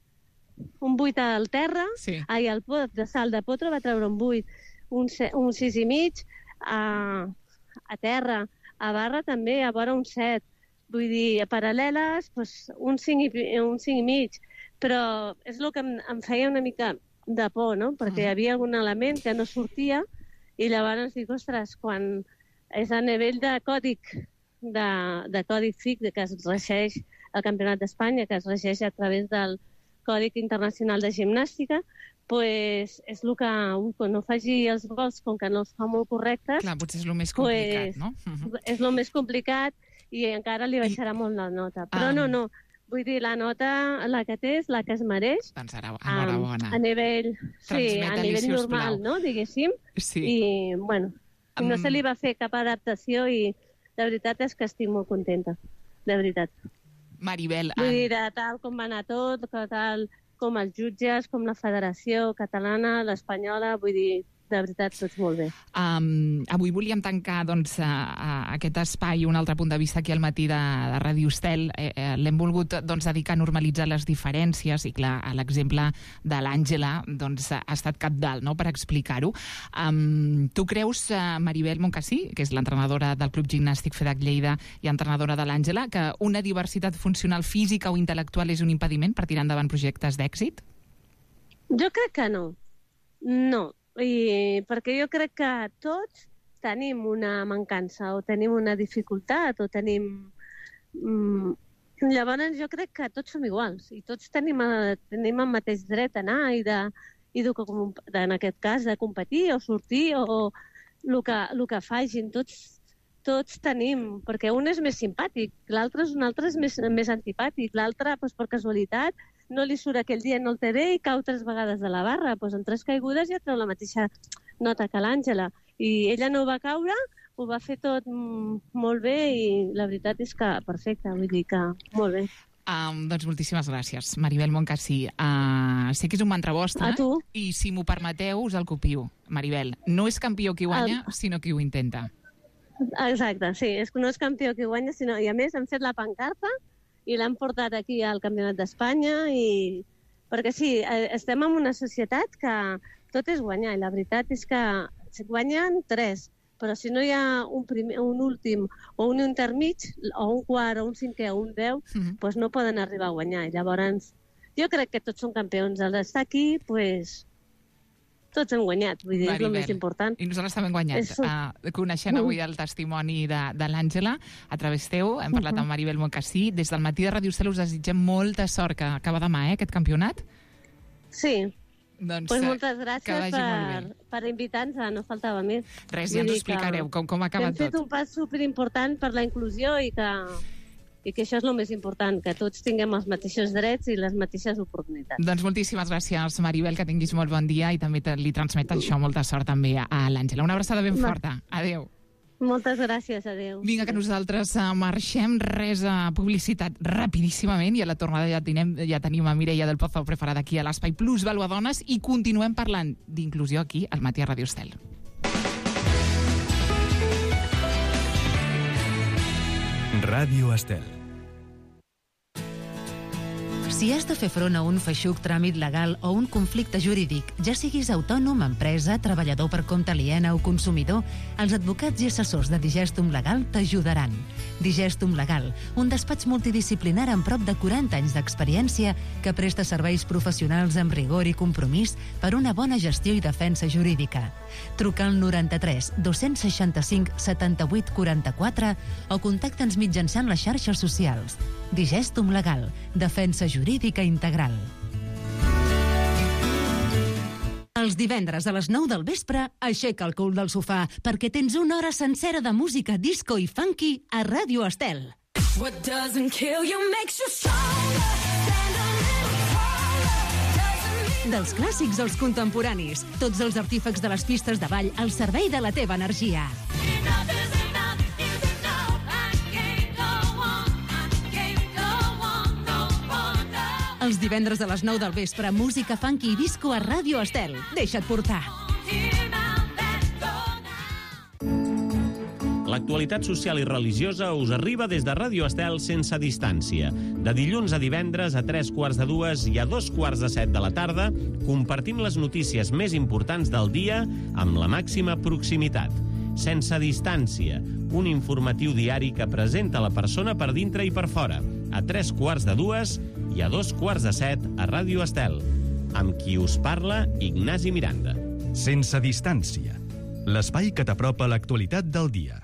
un vuit al terra, sí. ai, al pot, de salt de potro va treure un vuit, un, un sis i mig, a, a terra, a barra també, a vora un set. Vull dir, a paral·leles, doncs, un cinc i, un cinc i mig. Però és el que em, em feia una mica de por, no? Perquè uh-huh. hi havia algun element que no sortia i llavors dic, ostres, quan és a nivell de còdic, de, de còdic F I C, que es regeix el Campionat d'Espanya, que es regeix a través del Còdic Internacional de Gimnàstica, pues és el que quan no faci els gols, com que no els fa molt correctes... Clar, potser és el més complicat, pues, no? Uh-huh. És el més complicat i encara li baixarà I... molt la nota. Però ah. no, no, vull dir, la nota, la que té és la que es mereix. Doncs enhorabona. A, a nivell, sí, a nivell si normal, no?, diguéssim. Sí. I, bueno, um... no se li va fer cap adaptació i la veritat és que estic molt contenta, de veritat. Maribel... Vull dir, tal com va anar tot, tal com els jutges, com la Federació Catalana, l'Espanyola, vull dir, de veritat, tots molt bé. Um, avui volíem tancar doncs, a, a aquest espai, un altre punt de vista aquí al matí de, de Ràdio Estel. Eh, eh, L'hem volgut doncs, dedicar a normalitzar les diferències i, clar, l'exemple de l'Àngela doncs, ha estat cabdal, no?, per explicar-ho. Um, tu creus, uh, Maribel Moncasí, que és l'entrenadora del Club Gimnàstic FEDAC Lleida i entrenadora de l'Àngela, que una diversitat funcional física o intel·lectual és un impediment per tirar endavant projectes d'èxit? Jo crec que no. No. I perquè jo crec que tots tenim una mancança o tenim una dificultat o tenim... Mm, llavors jo crec que tots som iguals i tots tenim, tenim el mateix dret a anar i, de, i de, de, en aquest cas de competir o sortir o el que, el que facin. Tots, tots tenim, perquè un és més simpàtic, l'altre és un altre és més, més antipàtic, l'altre doncs, per casualitat no li surt aquell dia, no el té bé i cau tres vegades de la barra. Doncs en tres caigudes ja treu la mateixa nota que l'Àngela. I ella no va caure, ho va fer tot molt bé i la veritat és que perfecte, vull dir que molt bé. Um, doncs moltíssimes gràcies, Maribel Moncasí. Uh, sé que és un mantra vostre. A tu. I si m'ho permeteu, us el copio. Maribel, no és campió qui guanya, el... sinó qui ho intenta. Exacte, sí, és que no és campió qui guanya, sinó, i a més hem fet la pancarta i l'han portat aquí al Campionat d'Espanya i... perquè sí, estem en una societat que tot és guanyar i la veritat és que guanyen tres, però si no hi ha un, primer, un últim o un intermig, o un quart, o un cinquè, o un deu, mm-hmm. doncs no poden arribar a guanyar. I llavors jo crec que tots són campions. El d'estar aquí, doncs, tots hem guanyat, vull dir, Maribel, és el més important. I nosaltres també hem guanyat. És... Uh, coneixent avui el testimoni de, de l'Àngela, a través teu, hem parlat uh-huh. amb Maribel Moncasí. Des del matí de Ràdio Estel us desitgem molta sort, que acaba demà, eh, aquest campionat. Sí. Doncs pues moltes gràcies per, per invitar-nos, no faltava més. Res, ja ens ho explicareu, com, com acaba tot. Hem fet un pas superimportant per la inclusió i que... i que això és el més important, que tots tinguem els mateixos drets i les mateixes oportunitats. Doncs moltíssimes gràcies, Maribel, que tinguis molt bon dia i també te, li transmet això molta sort també a, a l'Àngela. Una abraçada ben forta. Adéu. Moltes gràcies, adéu. Vinga, que nosaltres uh, marxem, res a uh, publicitat rapidíssimament i a la tornada ja, tenim, ja tenim a Mireia del Pozo preparada aquí a l'Espai Plus Vàlua Dones i continuem parlant d'inclusió aquí al matí a Ràdio Estel. Ràdio Estel. Si has de fer front a un feixuc tràmit legal o un conflicte jurídic, ja siguis autònom, empresa, treballador per compte aliena o consumidor, els advocats i assessors de Digestum Legal t'ajudaran. Digestum Legal, un despatx multidisciplinar amb prop de quaranta anys d'experiència que presta serveis professionals amb rigor i compromís per una bona gestió i defensa jurídica. Truca al noranta-tres dos-cents seixanta-cinc setanta-vuit quaranta-quatre o contacta'ns mitjançant les xarxes socials. Digestum Legal, defensa jurídica integral. Els divendres a les nou del vespre, aixeca el cul del sofà, perquè tens una hora sencera de música disco i funky a Ràdio Estel. What doesn't kill you makes you stronger. Stand a little taller. Dels clàssics als contemporanis, tots els artífecs de les pistes de ball al servei de la teva energia. Els divendres a les nou del vespre, música funky i disco a Ràdio Estel. Deixa't portar. L'actualitat social i religiosa us arriba des de Ràdio Estel sense distància. De dilluns a divendres a tres quarts de dues i a dos quarts de set de la tarda compartim les notícies més importants del dia amb la màxima proximitat. Sense distància, un informatiu diari que presenta la persona per dintre i per fora. A tres quarts de dues i a dos quarts de set a Ràdio Estel. Amb qui us parla, Ignasi Miranda. Sense distància, l'espai que t'apropa l'actualitat del dia.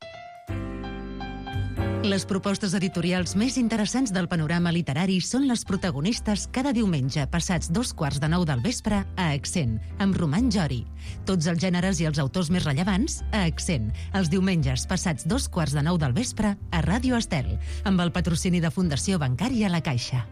Les propostes editorials més interessants del panorama literari són les protagonistes cada diumenge passats dos quarts de nou del vespre a Accent, amb Roman Jori. Tots els gèneres i els autors més rellevants a Accent, els diumenges passats dos quarts de nou del vespre a Ràdio Estel, amb el patrocini de Fundació Bancària La Caixa.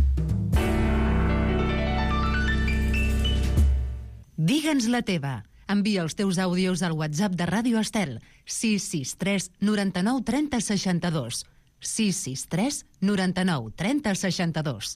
Digue'ns la teva. Envia els teus àudios al WhatsApp de Ràdio Estel, sis sis tres noranta-nou trenta seixanta-dos. sis sis tres noranta-nou trenta seixanta-dos.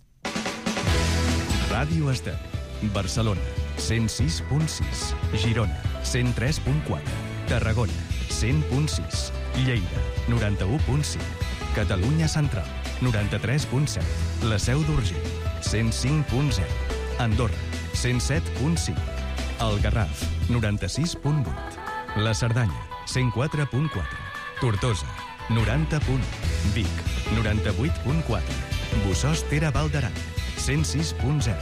Ràdio Estel, Barcelona, cent sis punt sis, Girona, cent tres punt quatre, Tarragona, cent punt sis, Lleida, noranta-u punt cinc, Catalunya Central, noranta-tres punt set, La Seu d'Urgell, cent cinc punt zero, Andorra, cent set punt cinc, El Garraf, noranta-sis punt vuit. La Cerdanya, cent quatre punt quatre. Tortosa, noranta punt u. Vic, noranta-vuit punt quatre. Bossòst Ter Val d'Aran, cent sis punt zero.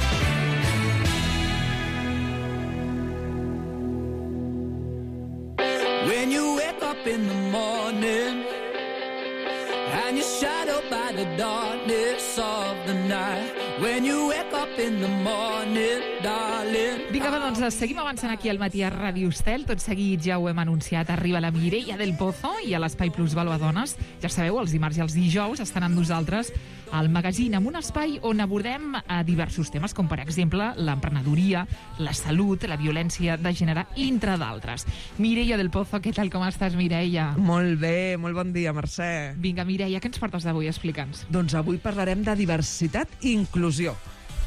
When you wake up in the morning and you're shadowed by the darkness of the night. When you wake up in the morning, darling. Vinga, va, doncs seguim avançant aquí al matí a Ràdio Estel. Tot seguit ja ho hem anunciat, arriba la Mireia del Pozo i a l'Espai Plus Valo a Dones. Ja sabeu, els dimarts i els dijous estan amb nosaltres al magazín, amb un espai on abordem a diversos temes, com per exemple l'emprenedoria, la salut, la violència de gènere, entre d'altres. Mireia del Pozo, què tal, com estàs, Mireia? Molt bé, molt bon dia, Mercè. Vinga, Mireia, què ens portes d'avui? Explica'ns. Doncs avui parlarem de diversitat i inclusió.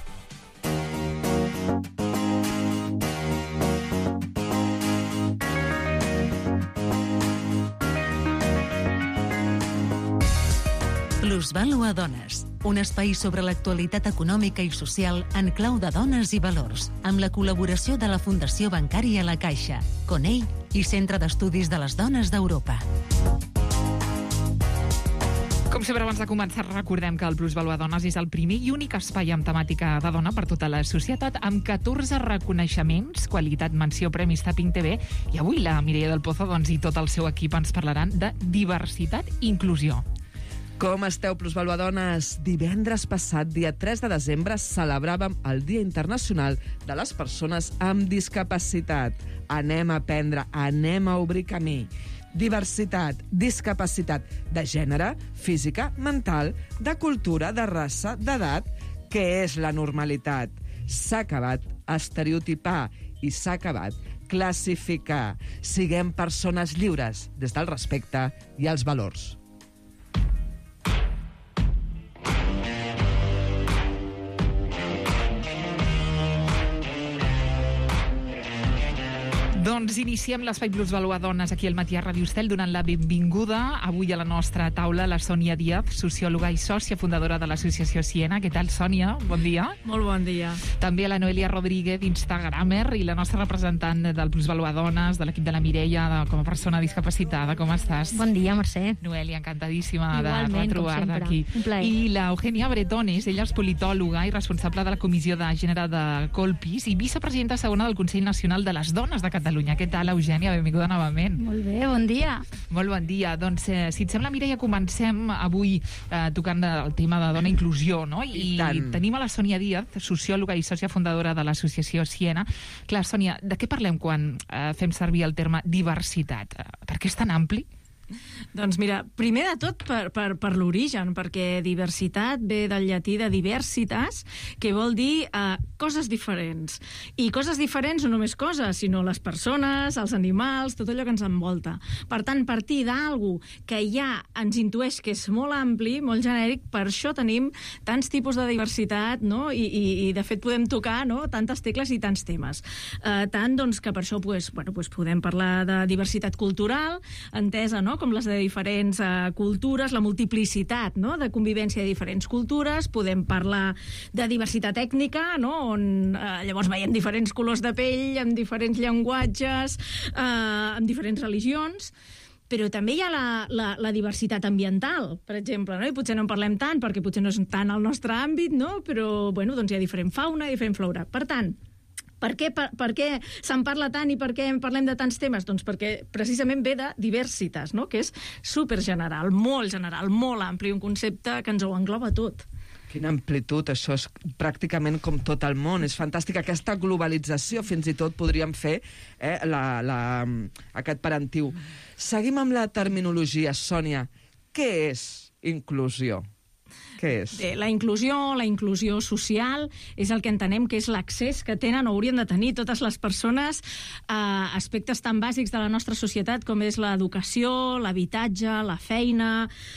Plusvalo a Dones, un espai sobre l'actualitat econòmica i social en clau de dones i valors, amb la col·laboració de la Fundació Bancària La Caixa, Conell i Centre d'Estudis de les Dones d'Europa. Com sempre, abans de començar, recordem que el Plusvalo a Dones és el primer i únic espai amb temàtica de dona per tota la societat, amb catorze reconeixements, qualitat, menció, premis Taping T V, i avui la Mireia del Pozo doncs, i tot el seu equip ens parlaran de diversitat i inclusió. Com esteu, Plusvalo a Dones? Divendres passat, dia tres de desembre, celebràvem el Dia Internacional de les Persones amb Discapacitat. Anem a aprendre, anem a obrir camí. Diversitat, discapacitat de gènere, física, mental, de cultura, de raça, d'edat. Què és la normalitat? S'ha acabat estereotipar i s'ha acabat classificar. Siguem persones lliures des del respecte i els valors. Doncs iniciem l'Espai Plusvalo a Dones aquí al matí a Ràdio Estel, donant la benvinguda avui a la nostra taula la Sònia Díaz, sociòloga i sòcia fundadora de l'associació Siena. Què tal, Sònia? Bon dia. Molt bon dia. També a la Noelia Rodríguez, Instagramer, i la nostra representant del Plusvalo a Dones, de l'equip de la Mireia, de, com a persona discapacitada. Com estàs? Bon dia, Mercè. Noelia, encantadíssima Igualment, de retrobar-te aquí. Un plaer. I la Eugènia Bretones, ella és politòloga i responsable de la Comissió de Gènere de Colpis i vicepresidenta segona del Consell Nacional de les Dones de Catalunya. Catalunya. Què tal, Eugènia? Benvinguda novament. Molt bé, bon dia. Molt bon dia. Doncs, eh, si et sembla, Mireia, comencem avui eh, tocant el tema de dona inclusió, no? I, I tenim a la Sònia Díaz, sociòloga i sòcia fundadora de l'associació Siena. Clar, Sònia, de què parlem quan eh, fem servir el terme diversitat? Per què és tan ampli? Doncs mira, primer de tot per, per, per l'origen, perquè diversitat ve del llatí de diversitas, que vol dir eh, coses diferents. I coses diferents no només coses, sinó les persones, els animals, tot allò que ens envolta. Per tant, partir d'algú que ja ens intueix que és molt ampli, molt genèric, per això tenim tants tipus de diversitat, no? I, i, i de fet podem tocar, no?, tantes tecles i tants temes. Eh, tant doncs, que per això pues, bueno, pues podem parlar de diversitat cultural, entesa, no?, com les de diferents uh, cultures, la multiplicitat, no?, de convivència de diferents cultures. Podem parlar de diversitat ètnica, no?, on uh, llavors veiem diferents colors de pell, amb diferents llenguatges, uh, amb diferents religions. Però també hi ha la, la, la diversitat ambiental, per exemple, no? I potser no en parlem tant, perquè potser no és tant el nostre àmbit, no? Però bueno, doncs hi ha diferent fauna, diferent flora. Per tant, Per què, per, per què se'n parla tant i per què en parlem de tants temes? Doncs perquè precisament ve de diversitas, no?, que és supergeneral, molt general, molt ampli, un concepte que ens ho engloba tot. Quina amplitud, això és pràcticament com tot el món, és fantàstic. Aquesta globalització, fins i tot podríem fer eh, la, la, aquest parentiu. Seguim amb la terminologia, Sònia. Què és inclusió? Què és? Bé, la inclusió, la inclusió social, és el que entenem que és l'accés que tenen o haurien de tenir totes les persones a aspectes tan bàsics de la nostra societat com és l'educació, l'habitatge, la feina,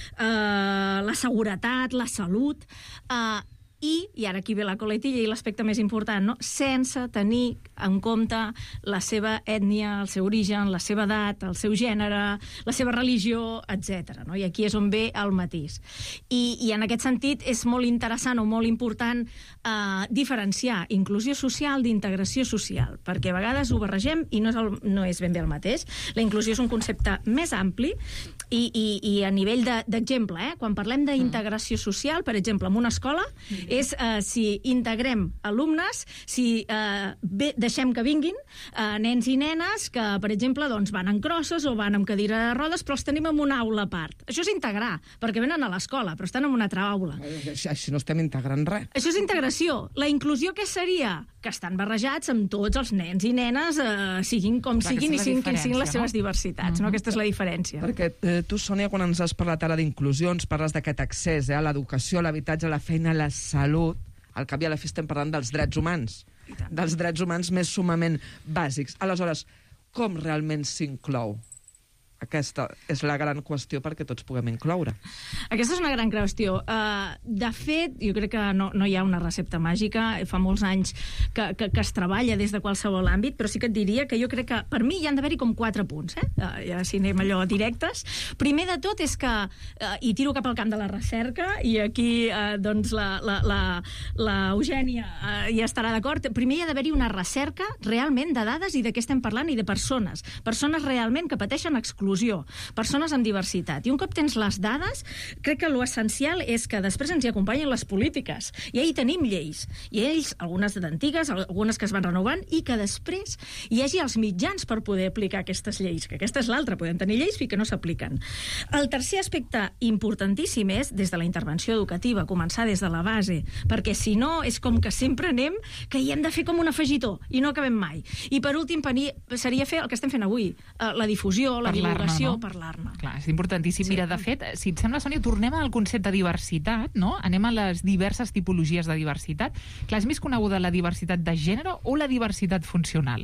eh, la seguretat, la salut, eh, i, i ara aquí ve la coletilla i l'aspecte més important, no?, sense tenir en compte la seva ètnia, el seu origen, la seva edat, el seu gènere, la seva religió, etcètera. No? I aquí és on ve el matís. I, i en aquest sentit és molt interessant o molt important eh, diferenciar inclusió social d'integració social, perquè a vegades ho barregem i no és, el, no és ben bé el mateix. La inclusió és un concepte més ampli i, i, i a nivell d'exemple, de, eh? quan parlem d'integració social, per exemple, en una escola, és eh, si integrem alumnes, si eh, bé, deixem que vinguin eh, nens i nenes que, per exemple, doncs, van en crosses o van amb cadira de rodes, però els tenim en una aula a part. Això és integrar, perquè venen a l'escola, però estan en una altra aula. Així no estem integrant res. Això és integració. La inclusió què seria? Que estan barrejats amb tots els nens i nenes, eh, siguin com Clar, siguin i siguin quins siguin les seves no? diversitats. Mm-hmm. No? Aquesta és la diferència. Perquè eh, tu, Sònia, quan ens has parlat ara d'inclusió, ens parles d'aquest accés eh, a l'educació, a l'habitatge, a la feina, a la salut. Al cap i a la fi estem parlant dels drets humans, dels drets humans més sumament bàsics. Aleshores, com realment s'inclou? Aquesta és la gran qüestió perquè tots puguem incloure. Aquesta és una gran qüestió. Uh, de fet, jo crec que no, no hi ha una recepta màgica. Fa molts anys que, que, que es treballa des de qualsevol àmbit, però sí que et diria que jo crec que per mi hi han d'haver-hi com quatre punts. Eh? Uh, ja si anem allò directes. Primer de tot és que, uh, i tiro cap al camp de la recerca, i aquí uh, doncs la, la, la, la Eugènia uh, hi estarà d'acord, primer hi ha d'haver-hi una recerca realment de dades i de què estem parlant i de persones. Persones realment que pateixen exclusió. Persones amb diversitat. I un cop tens les dades, crec que l'essencial és que després ens hi acompanyen les polítiques. I ahir tenim lleis. I ells, algunes d'antigues, algunes que es van renovant, i que després hi hagi els mitjans per poder aplicar aquestes lleis, que aquesta és l'altra. Podem tenir lleis i que no s'apliquen. El tercer aspecte importantíssim és, des de la intervenció educativa, començar des de la base, perquè si no és com que sempre anem que hi hem de fer com un afegitó i no acabem mai. I per últim seria fer el que estem fent avui, la difusió, la divulgació, no? parlar-ne. Clar, és importantíssim. Sí. Mira, de fet, si et sembla, Sònia, tornem al concepte de diversitat, no? Anem a les diverses tipologies de diversitat. Clar, és més coneguda la diversitat de gènere o la diversitat funcional?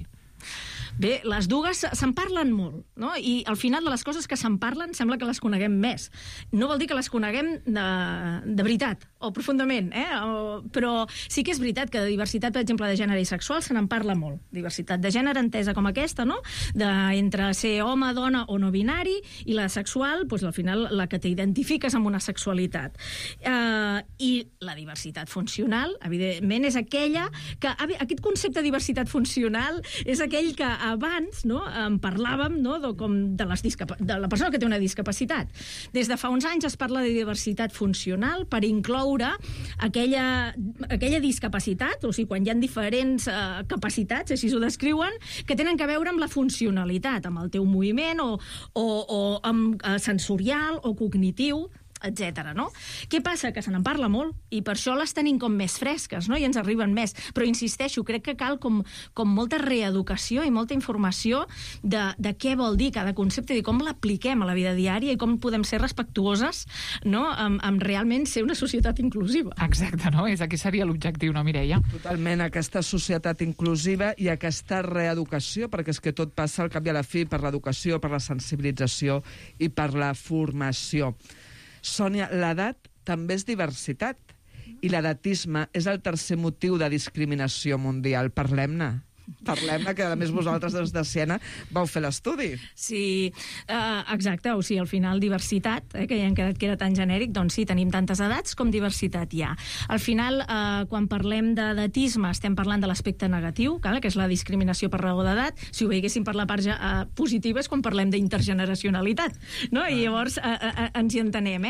Bé, les dues se'n parlen molt, no? I al final de les coses que se'n parlen sembla que les coneguem més. No vol dir que les coneguem de, de veritat o profundament, eh? O, però sí que és veritat que de diversitat, per exemple, de gènere i sexual se n'en parla molt. Diversitat de gènere entesa com aquesta, no? De, entre ser home, dona o no binari, i la sexual, doncs, al final la que t'identifiques amb una sexualitat. Uh, I la diversitat funcional, evidentment, és aquella que... Aquest concepte de diversitat funcional és aquell que abans, no, en parlàvem, no, de, com de, les discapa- de la persona que té una discapacitat. Des de fa uns anys es parla de diversitat funcional per incloure aquella, aquella discapacitat, o sigui, quan hi ha diferents eh, capacitats, així ho descriuen, que tenen que veure amb la funcionalitat, amb el teu moviment o, o, o amb eh, sensorial o cognitiu, etcètera, no? Què passa? Que se n'en parla molt i per això les tenim com més fresques, no? I ens arriben més. Però insisteixo, crec que cal com, com molta reeducació i molta informació de, de què vol dir cada concepte i com l'apliquem a la vida diària i com podem ser respectuoses, no? Amb, amb realment ser una societat inclusiva. Exacte, no? És aquí seria l'objectiu, no, Mireia? Totalment, aquesta societat inclusiva i aquesta reeducació, perquè és que tot passa al cap i a la fi per l'educació, per la sensibilització i per la formació. Sònia, l'edat també és diversitat i l'edatisme és el tercer motiu de discriminació mundial. Parlem-ne. Parlem-ne, que a més vosaltres des de Siena vau fer l'estudi. Sí, eh, exacte, o sigui, al final diversitat, eh, que ja hem quedat que era tan genèric, doncs sí, tenim tantes edats com diversitat hi ha. Al final, eh, quan parlem d'edatisme, estem parlant de l'aspecte negatiu, cal, que és la discriminació per raó d'edat. Si ho veiéssim per la part eh, positiva és quan parlem d'intergeneracionalitat, no? I llavors eh, eh, ens hi entenem, eh?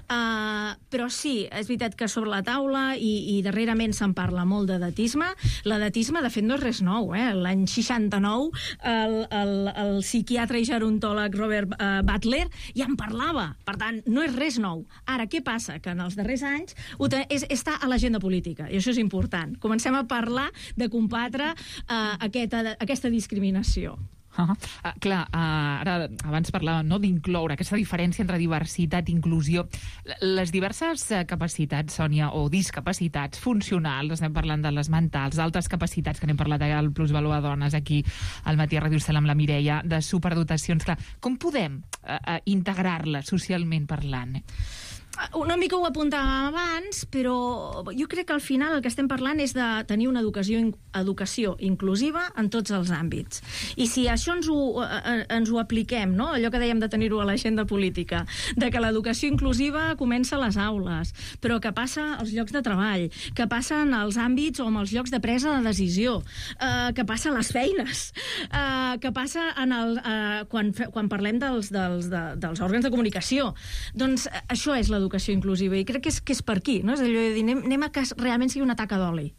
Uh, però sí, és veritat que sobre la taula i, i darrerament se'n parla molt d'edatisme. L'edatisme, de fet, no és res nou. Eh? L'any seixanta-nou el, el, el psiquiatre i gerontòleg Robert uh, Butler ja en parlava. Per tant, no és res nou. Ara, què passa? Que en els darrers anys ho te, és, està a l'agenda política, i això és important. Comencem a parlar de combatre uh, aquesta, aquesta discriminació. Uh -huh. uh, clar, uh, ara abans parlàvem, no, d'incloure aquesta diferència entre diversitat i inclusió. Les diverses uh, capacitats, Sònia, o discapacitats funcionals, estem parlant de les mentals, d'altres capacitats que n'hem parlat al Plusvalor Dones aquí al matí a Ràdio Estel amb la Mireia, de superdotacions, clar, com podem uh, uh, integrar-les socialment parlant? Eh? Una mica ho apuntàvem abans, però jo crec que al final el que estem parlant és de tenir una educació, educació inclusiva en tots els àmbits. I si això ens ho, ens ho apliquem, no? Allò que dèiem de tenir-ho a l'agenda política, de que l'educació inclusiva comença a les aules, però que passa als llocs de treball, que passa en els àmbits o en els llocs de presa de decisió, eh, que passa a les feines, eh, que passa en el, eh, quan, quan parlem dels, dels, de, dels òrgans de comunicació. Doncs això és l'educació inclusiva, i crec que és, que és per aquí, no? És allò de dir, anem, anem a que realment sigui una taca d'oli.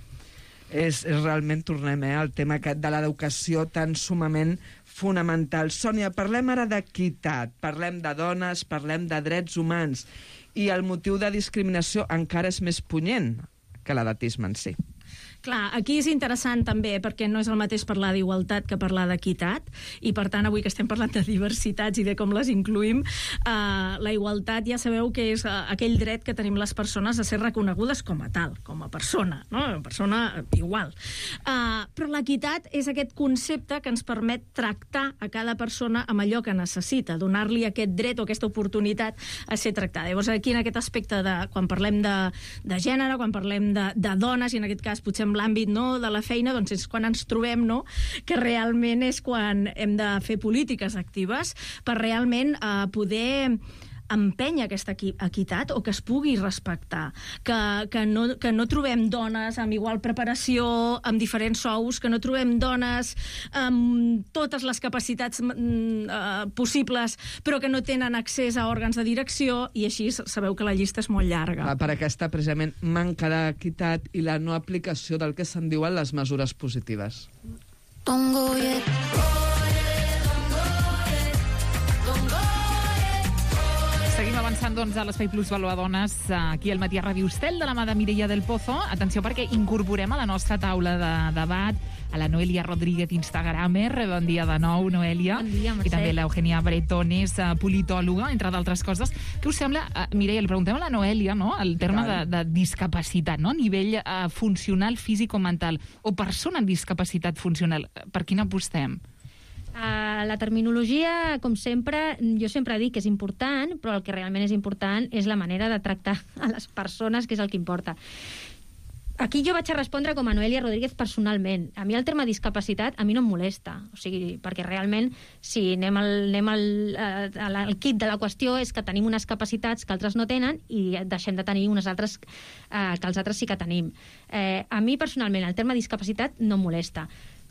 És, és realment, tornem eh, al tema de l'educació tan sumament fonamental. Sònia, parlem ara d'equitat, parlem de dones, parlem de drets humans, i el motiu de discriminació encara és més punyent que l'edatisme en si. Clar, aquí és interessant també, perquè no és el mateix parlar d'igualtat que parlar d'equitat, i per tant avui que estem parlant de diversitats i de com les incluïm, eh, la igualtat ja sabeu que és eh, aquell dret que tenim les persones a ser reconegudes com a tal, com a persona, no? Una persona igual. Eh, però l'equitat és aquest concepte que ens permet tractar a cada persona amb allò que necessita, donar-li aquest dret o aquesta oportunitat a ser tractada. Llavors aquí en aquest aspecte de quan parlem de, de gènere, quan parlem de, de dones, i en aquest cas potser amb l'àmbit, no, de la feina, doncs és quan ens trobem, no, que realment és quan hem de fer polítiques actives per realment eh, poder empènyer aquesta equitat o que es pugui respectar, que, que, no, que no trobem dones amb igual preparació, amb diferents sous, que no trobem dones amb totes les capacitats eh, possibles però que no tenen accés a òrgans de direcció, i així sabeu que la llista és molt llarga. Per aquesta, precisament, manca d'equitat i la no aplicació del que se'n diuen les mesures positives. Bongo, yeah. Seguim avançant, doncs, a l'Espai Plusvalor a Dones, aquí al matí a Ràdio Estel, de la mà de Mireia del Pozo. Atenció, perquè incorporem a la nostra taula de debat a la Noelia Rodríguez, instagramer. Bon dia de nou, Noelia. Bon dia, Mercè. I també l'Eugenia Bretones, politòloga, entre d'altres coses. Què us sembla, Mireia, li preguntem a la Noelia, no?, el terme de, de discapacitat, no?, a nivell uh, funcional, físic o mental, o persona amb discapacitat funcional. Per quina apostem? Uh, la terminologia, com sempre, jo sempre dic que és important, però el que realment és important és la manera de tractar a les persones, que és el que importa. Aquí jo vaig a respondre com a Noelia Rodríguez personalment. A mi el terme discapacitat a mi no em molesta, o sigui, perquè realment si anem al, anem al, al, al kit de la qüestió és que tenim unes capacitats que altres no tenen i deixem de tenir unes altres eh, que els altres sí que tenim. Eh, a mi personalment el terme discapacitat no em molesta,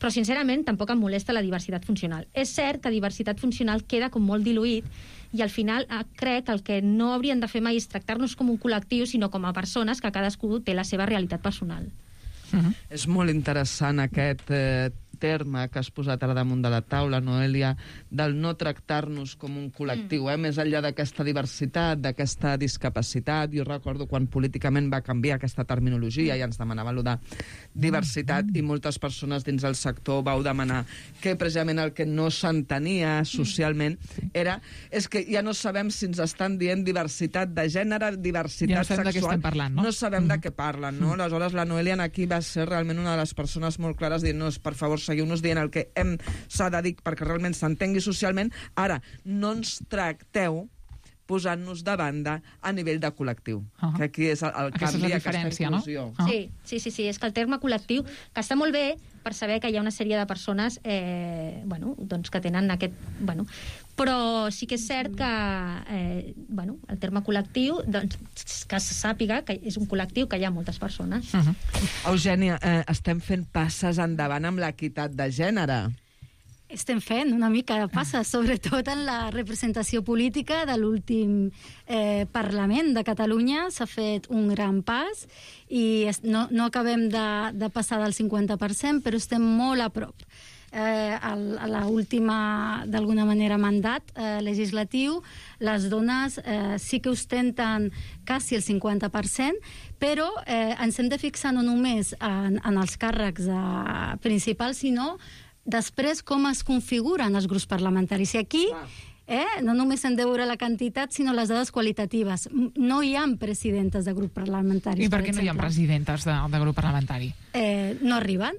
Però, sincerament, tampoc em molesta la diversitat funcional. És cert que diversitat funcional queda com molt diluït i al final eh, crec que el que no haurien de fer mai és tractar-nos com un col·lectiu, sinó com a persones que cadascú té la seva realitat personal. Uh-huh. És molt interessant aquest eh, terme que has posat ara damunt de la taula, Noelia, del no tractar-nos com un col·lectiu, eh? Més enllà d'aquesta diversitat, d'aquesta discapacitat. Jo recordo quan políticament va canviar aquesta terminologia i ens demanava allò de diversitat i moltes persones dins del sector vau demanar que precisament el que no s'entenia socialment era és que ja no sabem si ens estan dient diversitat de gènere, diversitat ja no sabem sexual. De què estem parlant, no? No sabem mm. de què parlen, no? Mm. Aleshores, la Noelia aquí va ser realment una de les persones molt clares dient-nos, per favor, seguiu-nos dient el que hem s'ha de dir perquè realment s'entengui socialment. Ara, no ens tracteu posant-nos de banda a nivell de col·lectiu. Uh -huh. Que aquí és el, el canvi, és aquesta inclusió. No? Uh -huh. sí, sí, sí, sí, és que el terme col·lectiu, que està molt bé per saber que hi ha una sèrie de persones eh, bueno, doncs que tenen aquest... Bueno, però sí que és cert que eh, bueno, el terme col·lectiu, doncs, que se sàpiga que és un col·lectiu que hi ha moltes persones. Uh -huh. Eugènia, eh, estem fent passes endavant amb l'equitat de gènere. Estem fent una mica de passes, sobretot en la representació política de l'últim eh, Parlament de Catalunya. S'ha fet un gran pas i es, no, no acabem de, de passar del cinquanta per cent, però estem molt a prop. Eh, a l'última, d'alguna manera, mandat eh, legislatiu, les dones eh, sí que ostenten quasi el cinquanta per cent, però eh, ens hem de fixar no només en, en els càrrecs eh, principals, sinó després com es configuren els grups parlamentaris. I aquí eh, no només hem de veure la quantitat, sinó les dades qualitatives. No hi ha presidentes de grup parlamentari. I per, per què no hi ha presidentes de, de grup parlamentari? Eh, no arriben.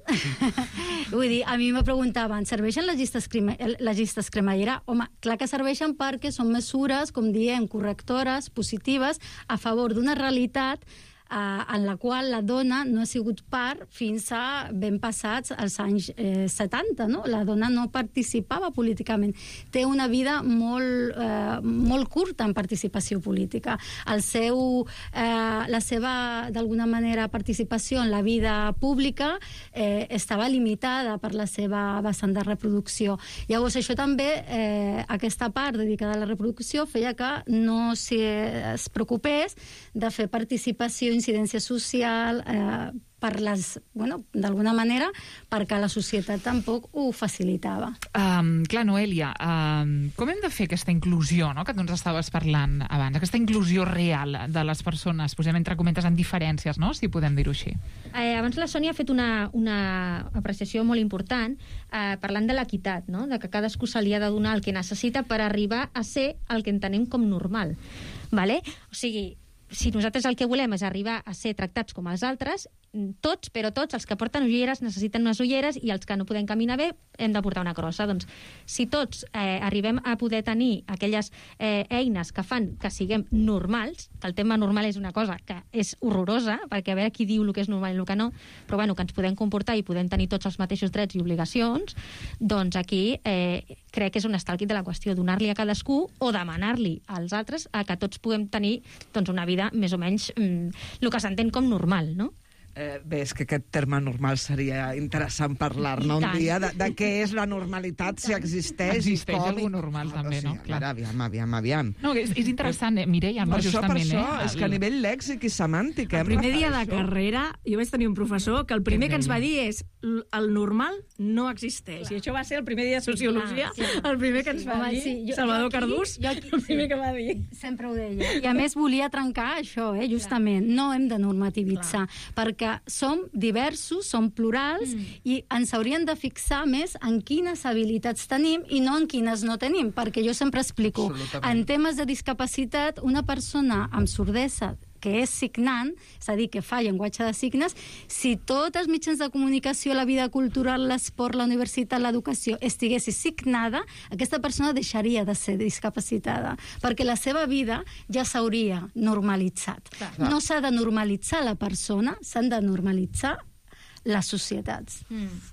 Vull dir, a mi me preguntaven, serveixen les llistes, crema, les llistes cremallera? Home, clar que serveixen perquè són mesures, com diem, correctores, positives, a favor d'una realitat Uh, en la qual la dona no ha sigut part fins a ben passats els anys eh, setanta, no? La dona no participava políticament. Té una vida molt, eh, molt curta en participació política. El seu, eh, la seva, d'alguna manera, participació en la vida pública eh, estava limitada per la seva vessant de reproducció. Llavors, això també, eh, aquesta part dedicada a la reproducció, feia que no si es preocupés de fer participació, incidència social, eh, per les, bueno, d'alguna manera, perquè la societat tampoc ho facilitava. Um, clar, Noelia, um, com hem de fer aquesta inclusió, no?, que tu ens estaves parlant abans, aquesta inclusió real de les persones, posem entre cometes en diferències, no?, si podem dir-ho així. Eh, abans la Sònia ha fet una, una apreciació molt important eh, parlant de l'equitat, no?, de que cadascú se li ha de donar el que necessita per arribar a ser el que entenem com normal. Vale? O sigui, si nosaltres el que volem és arribar a ser tractats com els altres, tots, però tots, els que porten ulleres necessiten unes ulleres i els que no podem caminar bé hem de portar una crossa. Doncs, si tots eh, arribem a poder tenir aquelles eh, eines que fan que siguem normals, que el tema normal és una cosa que és horrorosa, perquè a veure qui diu el que és normal i el que no, però bueno, que ens podem comportar i podem tenir tots els mateixos drets i obligacions, doncs aquí eh, crec que és un estalquit de la qüestió, donar-li a cadascú o demanar-li als altres a que tots puguem tenir doncs, una vida més o menys mm, el que s'entén com normal, no? Eh, bé, és que aquest terme normal seria interessant parlar-ne un dia, de, de què és la normalitat, si existeix, existeix i com... algú normal, ah, també, sí, no? Clar. Aviam, aviam, aviam. No, és, és interessant, eh, Mireia, no, per justament. Això, per això, eh? és que a nivell lèxic i semàntic... El primer dia de carrera, jo vaig tenir un professor que el primer que ens va dir és el normal no existeix. Clar. I això va ser el primer dia de Sociologia, clar, sí. El primer que ens va dir, sí, jo, Salvador jo aquí, Cardús, jo aquí, el primer que va dir. Sempre ho deia. I a més volia trencar això, eh, justament. No hem de normativitzar, clar. Perquè som diversos, som plurals, mm. i ens hauríem de fixar més en quines habilitats tenim i no en quines no tenim, perquè jo sempre explico, en temes de discapacitat, una persona amb sordesa que és signant, és a dir, que fa llenguatge de signes, si tots els mitjans de comunicació, la vida cultural, l'esport, la universitat, l'educació, estigués signada, aquesta persona deixaria de ser discapacitada, perquè la seva vida ja s'hauria normalitzat. Clar. No s'ha de normalitzar la persona, s'han de normalitzar les societats. Mm.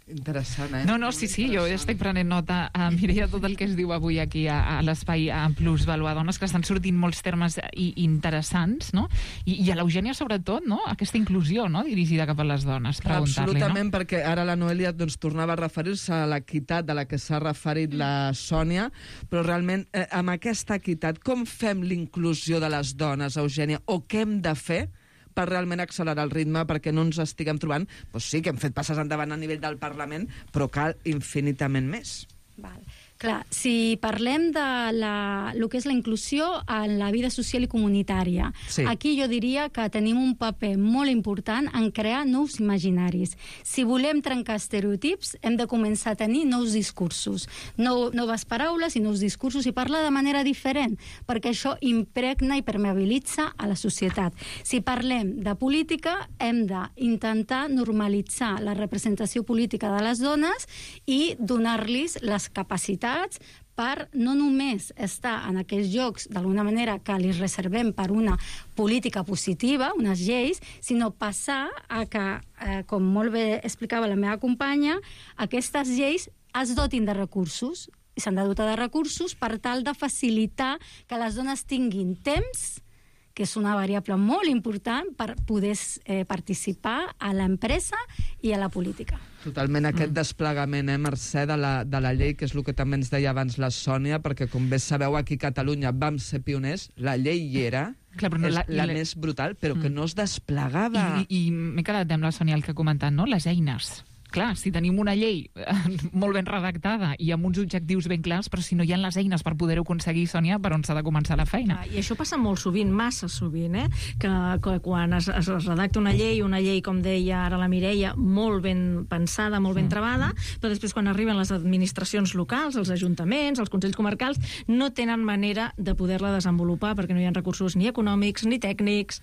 Interessant, eh? No, no, sí, sí, jo estic prenent nota. Uh, Mireia, tot el que es diu avui aquí a, a l'espai en Plus Valuadones, que estan sortint molts termes i, interessants, no? I, i a l'Eugènia, sobretot, no? Aquesta inclusió, no?, dirigida cap a les dones, preguntar-li, Absolutament, no? perquè ara la Noelia doncs, tornava a referir-se a l'equitat de la que s'ha referit la Sònia, però realment, eh, amb aquesta equitat, com fem l'inclusió de les dones, Eugènia, o què hem de fer per realment accelerar el ritme perquè no ens estiguem trobant? Doncs sí, que hem fet passes endavant a nivell del Parlament, però cal infinitament més. Val. Clar, si parlem de la, el que és la inclusió en la vida social i comunitària, Sí. aquí jo diria que tenim un paper molt important en crear nous imaginaris. Si volem trencar estereotips, hem de començar a tenir nous discursos, nou, noves paraules i nous discursos, i parlar de manera diferent, perquè això impregna i permeabilitza a la societat. Si parlem de política, hem d'intentar normalitzar la representació política de les dones i donar-los les capacitats per no només estar en aquells llocs d'alguna manera que li reservem per una política positiva, unes lleis, sinó passar a que, eh, com molt bé explicava la meva companya, aquestes lleis es dotin de recursos, i s'han de dotar de recursos per tal de facilitar que les dones tinguin temps, que és una variable molt important per poder eh, participar a l'empresa i a la política. Totalment, aquest mm. desplegament, eh, Mercè, de la, de la llei, que és el que també ens deia abans la Sònia, perquè, com bé sabeu, aquí a Catalunya vam ser pioners, la llei hi era, Clar, però no, és la, la, la la més brutal, però que no es desplegava. I, i m'he quedat amb la Sònia el que ha comentat, no? Les eines. Clar, si tenim una llei eh, molt ben redactada i amb uns objectius ben clars, però si no hi ha les eines per poder-ho aconseguir, Sònia, per on s'ha de començar la feina? I això passa molt sovint, massa sovint, eh? que, que quan es, es redacta una llei, una llei, com deia ara la Mireia, molt ben pensada, molt ben trebada, però després quan arriben les administracions locals, els ajuntaments, els consells comarcals, no tenen manera de poder-la desenvolupar perquè no hi ha recursos ni econòmics ni tècnics,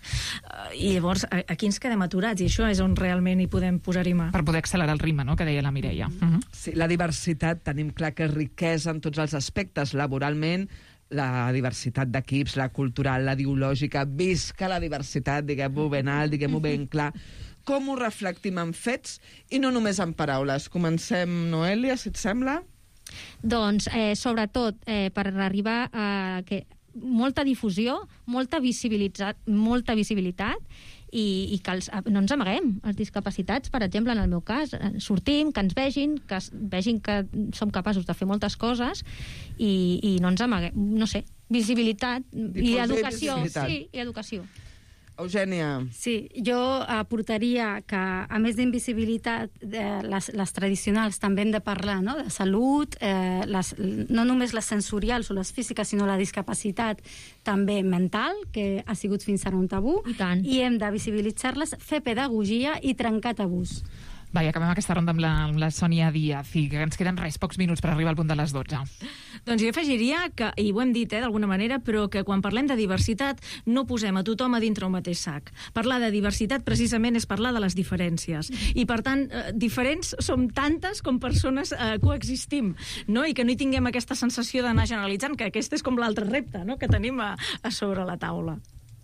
i llavors aquí ens quedem aturats, i això és on realment hi podem posar-hi mà. Per poder accelerar el ritme, no?, que deia la Mireia. Uh -huh. Sí, la diversitat tenim clar que és riquesa en tots els aspectes, laboralment, la diversitat d'equips, la cultural, la ideològica, visca la diversitat, diguem-ho ben alt, diguem-ho ben clar. Com ho reflectim en fets i no només en paraules? Comencem, Noelia, si et sembla? Doncs, eh, sobretot, eh, per arribar a que molta difusió, molta visibilitat, molta visibilitat i, i que els, no ens amaguem, els discapacitats, per exemple, en el meu cas, sortim, que ens vegin, que es, vegin que som capaços de fer moltes coses i, i no ens amaguem, no sé, visibilitat i educació. Visibilitat. Sí, i educació. Eugènia. Sí, jo aportaria que, a més d'invisibilitat, eh, les, les tradicionals també hem de parlar, no?, de salut, eh, les, no només les sensorials o les físiques, sinó la discapacitat també mental, que ha sigut fins ara un tabú, I tant. i hem de visibilitzar-les, fer pedagogia i trencar tabús. Va, i acabem aquesta ronda amb la, amb la Sònia Díaz, i que ens queden res, pocs minuts per arribar al punt de les dotze. Doncs jo afegiria que, i ho hem dit, eh, d'alguna manera, però que quan parlem de diversitat no posem a tothom a dintre un mateix sac. Parlar de diversitat precisament és parlar de les diferències. I, per tant, eh, diferents som tantes com persones eh, coexistim, no? I que no hi tinguem aquesta sensació d'anar generalitzant, que aquest és com l'altre repte, no?, que tenim a, a sobre la taula.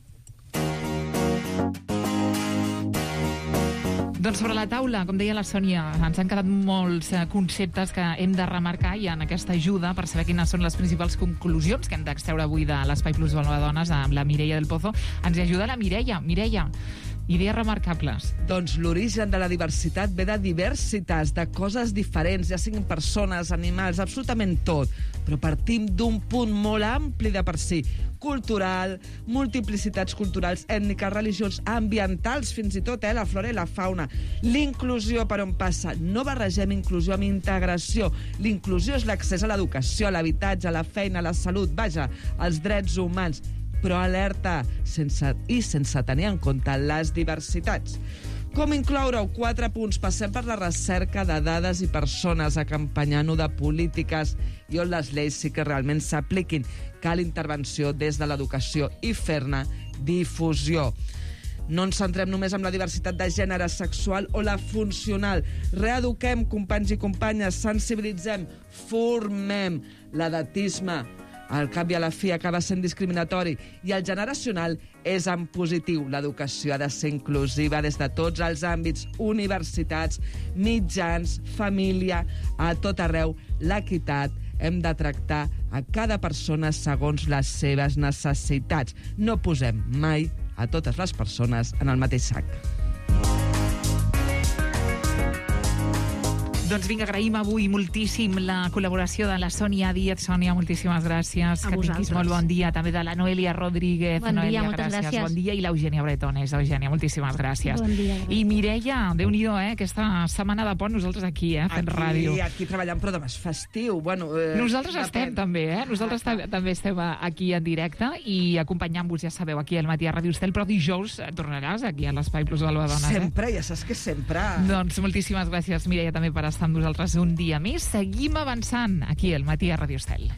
Doncs sobre la taula, com deia la Sònia, ens han quedat molts eh, conceptes que hem de remarcar, i en aquesta ajuda per saber quines són les principals conclusions que hem d'extreure avui de l'Espai Plus Valuadones amb la Mireia del Pozo, ens hi ajuda la Mireia. Mireia, idees remarcables. Doncs l'origen de la diversitat ve de diversitats, de coses diferents, ja siguin persones, animals, absolutament tot. Però partim d'un punt molt ampli de per si, cultural, multiplicitats culturals, ètniques, religions, ambientals, fins i tot, eh, la flora i la fauna. L'inclusió per on passa. No barregem inclusió amb integració. L'inclusió és l'accés a l'educació, a l'habitatge, a la feina, a la salut, vaja, als drets humans. Però alerta, sense, i sense tenir en compte les diversitats. Com incloure-ho? Quatre punts. Passem per la recerca de dades i persones, acompanyant-ho de polítiques i on les lleis sí que realment s'apliquin. Cal intervenció des de l'educació i fer-ne difusió. No ens centrem només en la diversitat de gènere, sexual o la funcional. Reeduquem, companys i companyes, sensibilitzem, formem. L'edatisme al cap i a la fi acaba sent discriminatori, i el generacional és en positiu. L'educació ha de ser inclusiva des de tots els àmbits, universitats, mitjans, família, a tot arreu, l'equitat. Hem de tractar a cada persona segons les seves necessitats. No posem mai a totes les persones en el mateix sac. Doncs vinga, agraïm avui moltíssim la col·laboració de la Sònia Díaz. Sònia, moltíssimes gràcies. A que tinguis vosaltres. molt bon dia. També de la Noelia Rodríguez. Bon dia, Noelia, moltes gràcies. Bon dia. I l'Eugènia Bretones. Eugènia, moltíssimes gràcies. Bon dia. I Mireia, Déu-n'hi-do, eh? Aquesta setmana de pont nosaltres aquí, eh? Fent Aquí, ràdio. aquí treballant, però demà és festiu. Bueno, eh, Nosaltres depèn. estem també, eh? Nosaltres tam- també estem aquí en directe i acompanyant-vos, ja sabeu, aquí al matí a Ràdio Estel, però dijous tornaràs aquí a l'Espai Plus Balbadones, eh? Sempre, ja saps que sempre. Doncs moltíssimes gràcies, Mireia, també per estar amb nosaltres un dia més. Seguim avançant aquí al matí a Ràdio Estel.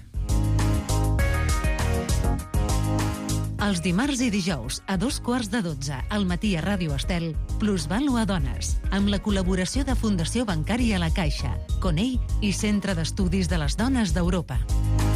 Els dimarts i dijous, a dos quarts de dotze, al matí a Ràdio Estel, Plusvalua Dones, amb la col·laboració de Fundació Bancària La Caixa, Conell i Centre d'Estudis de les Dones d'Europa.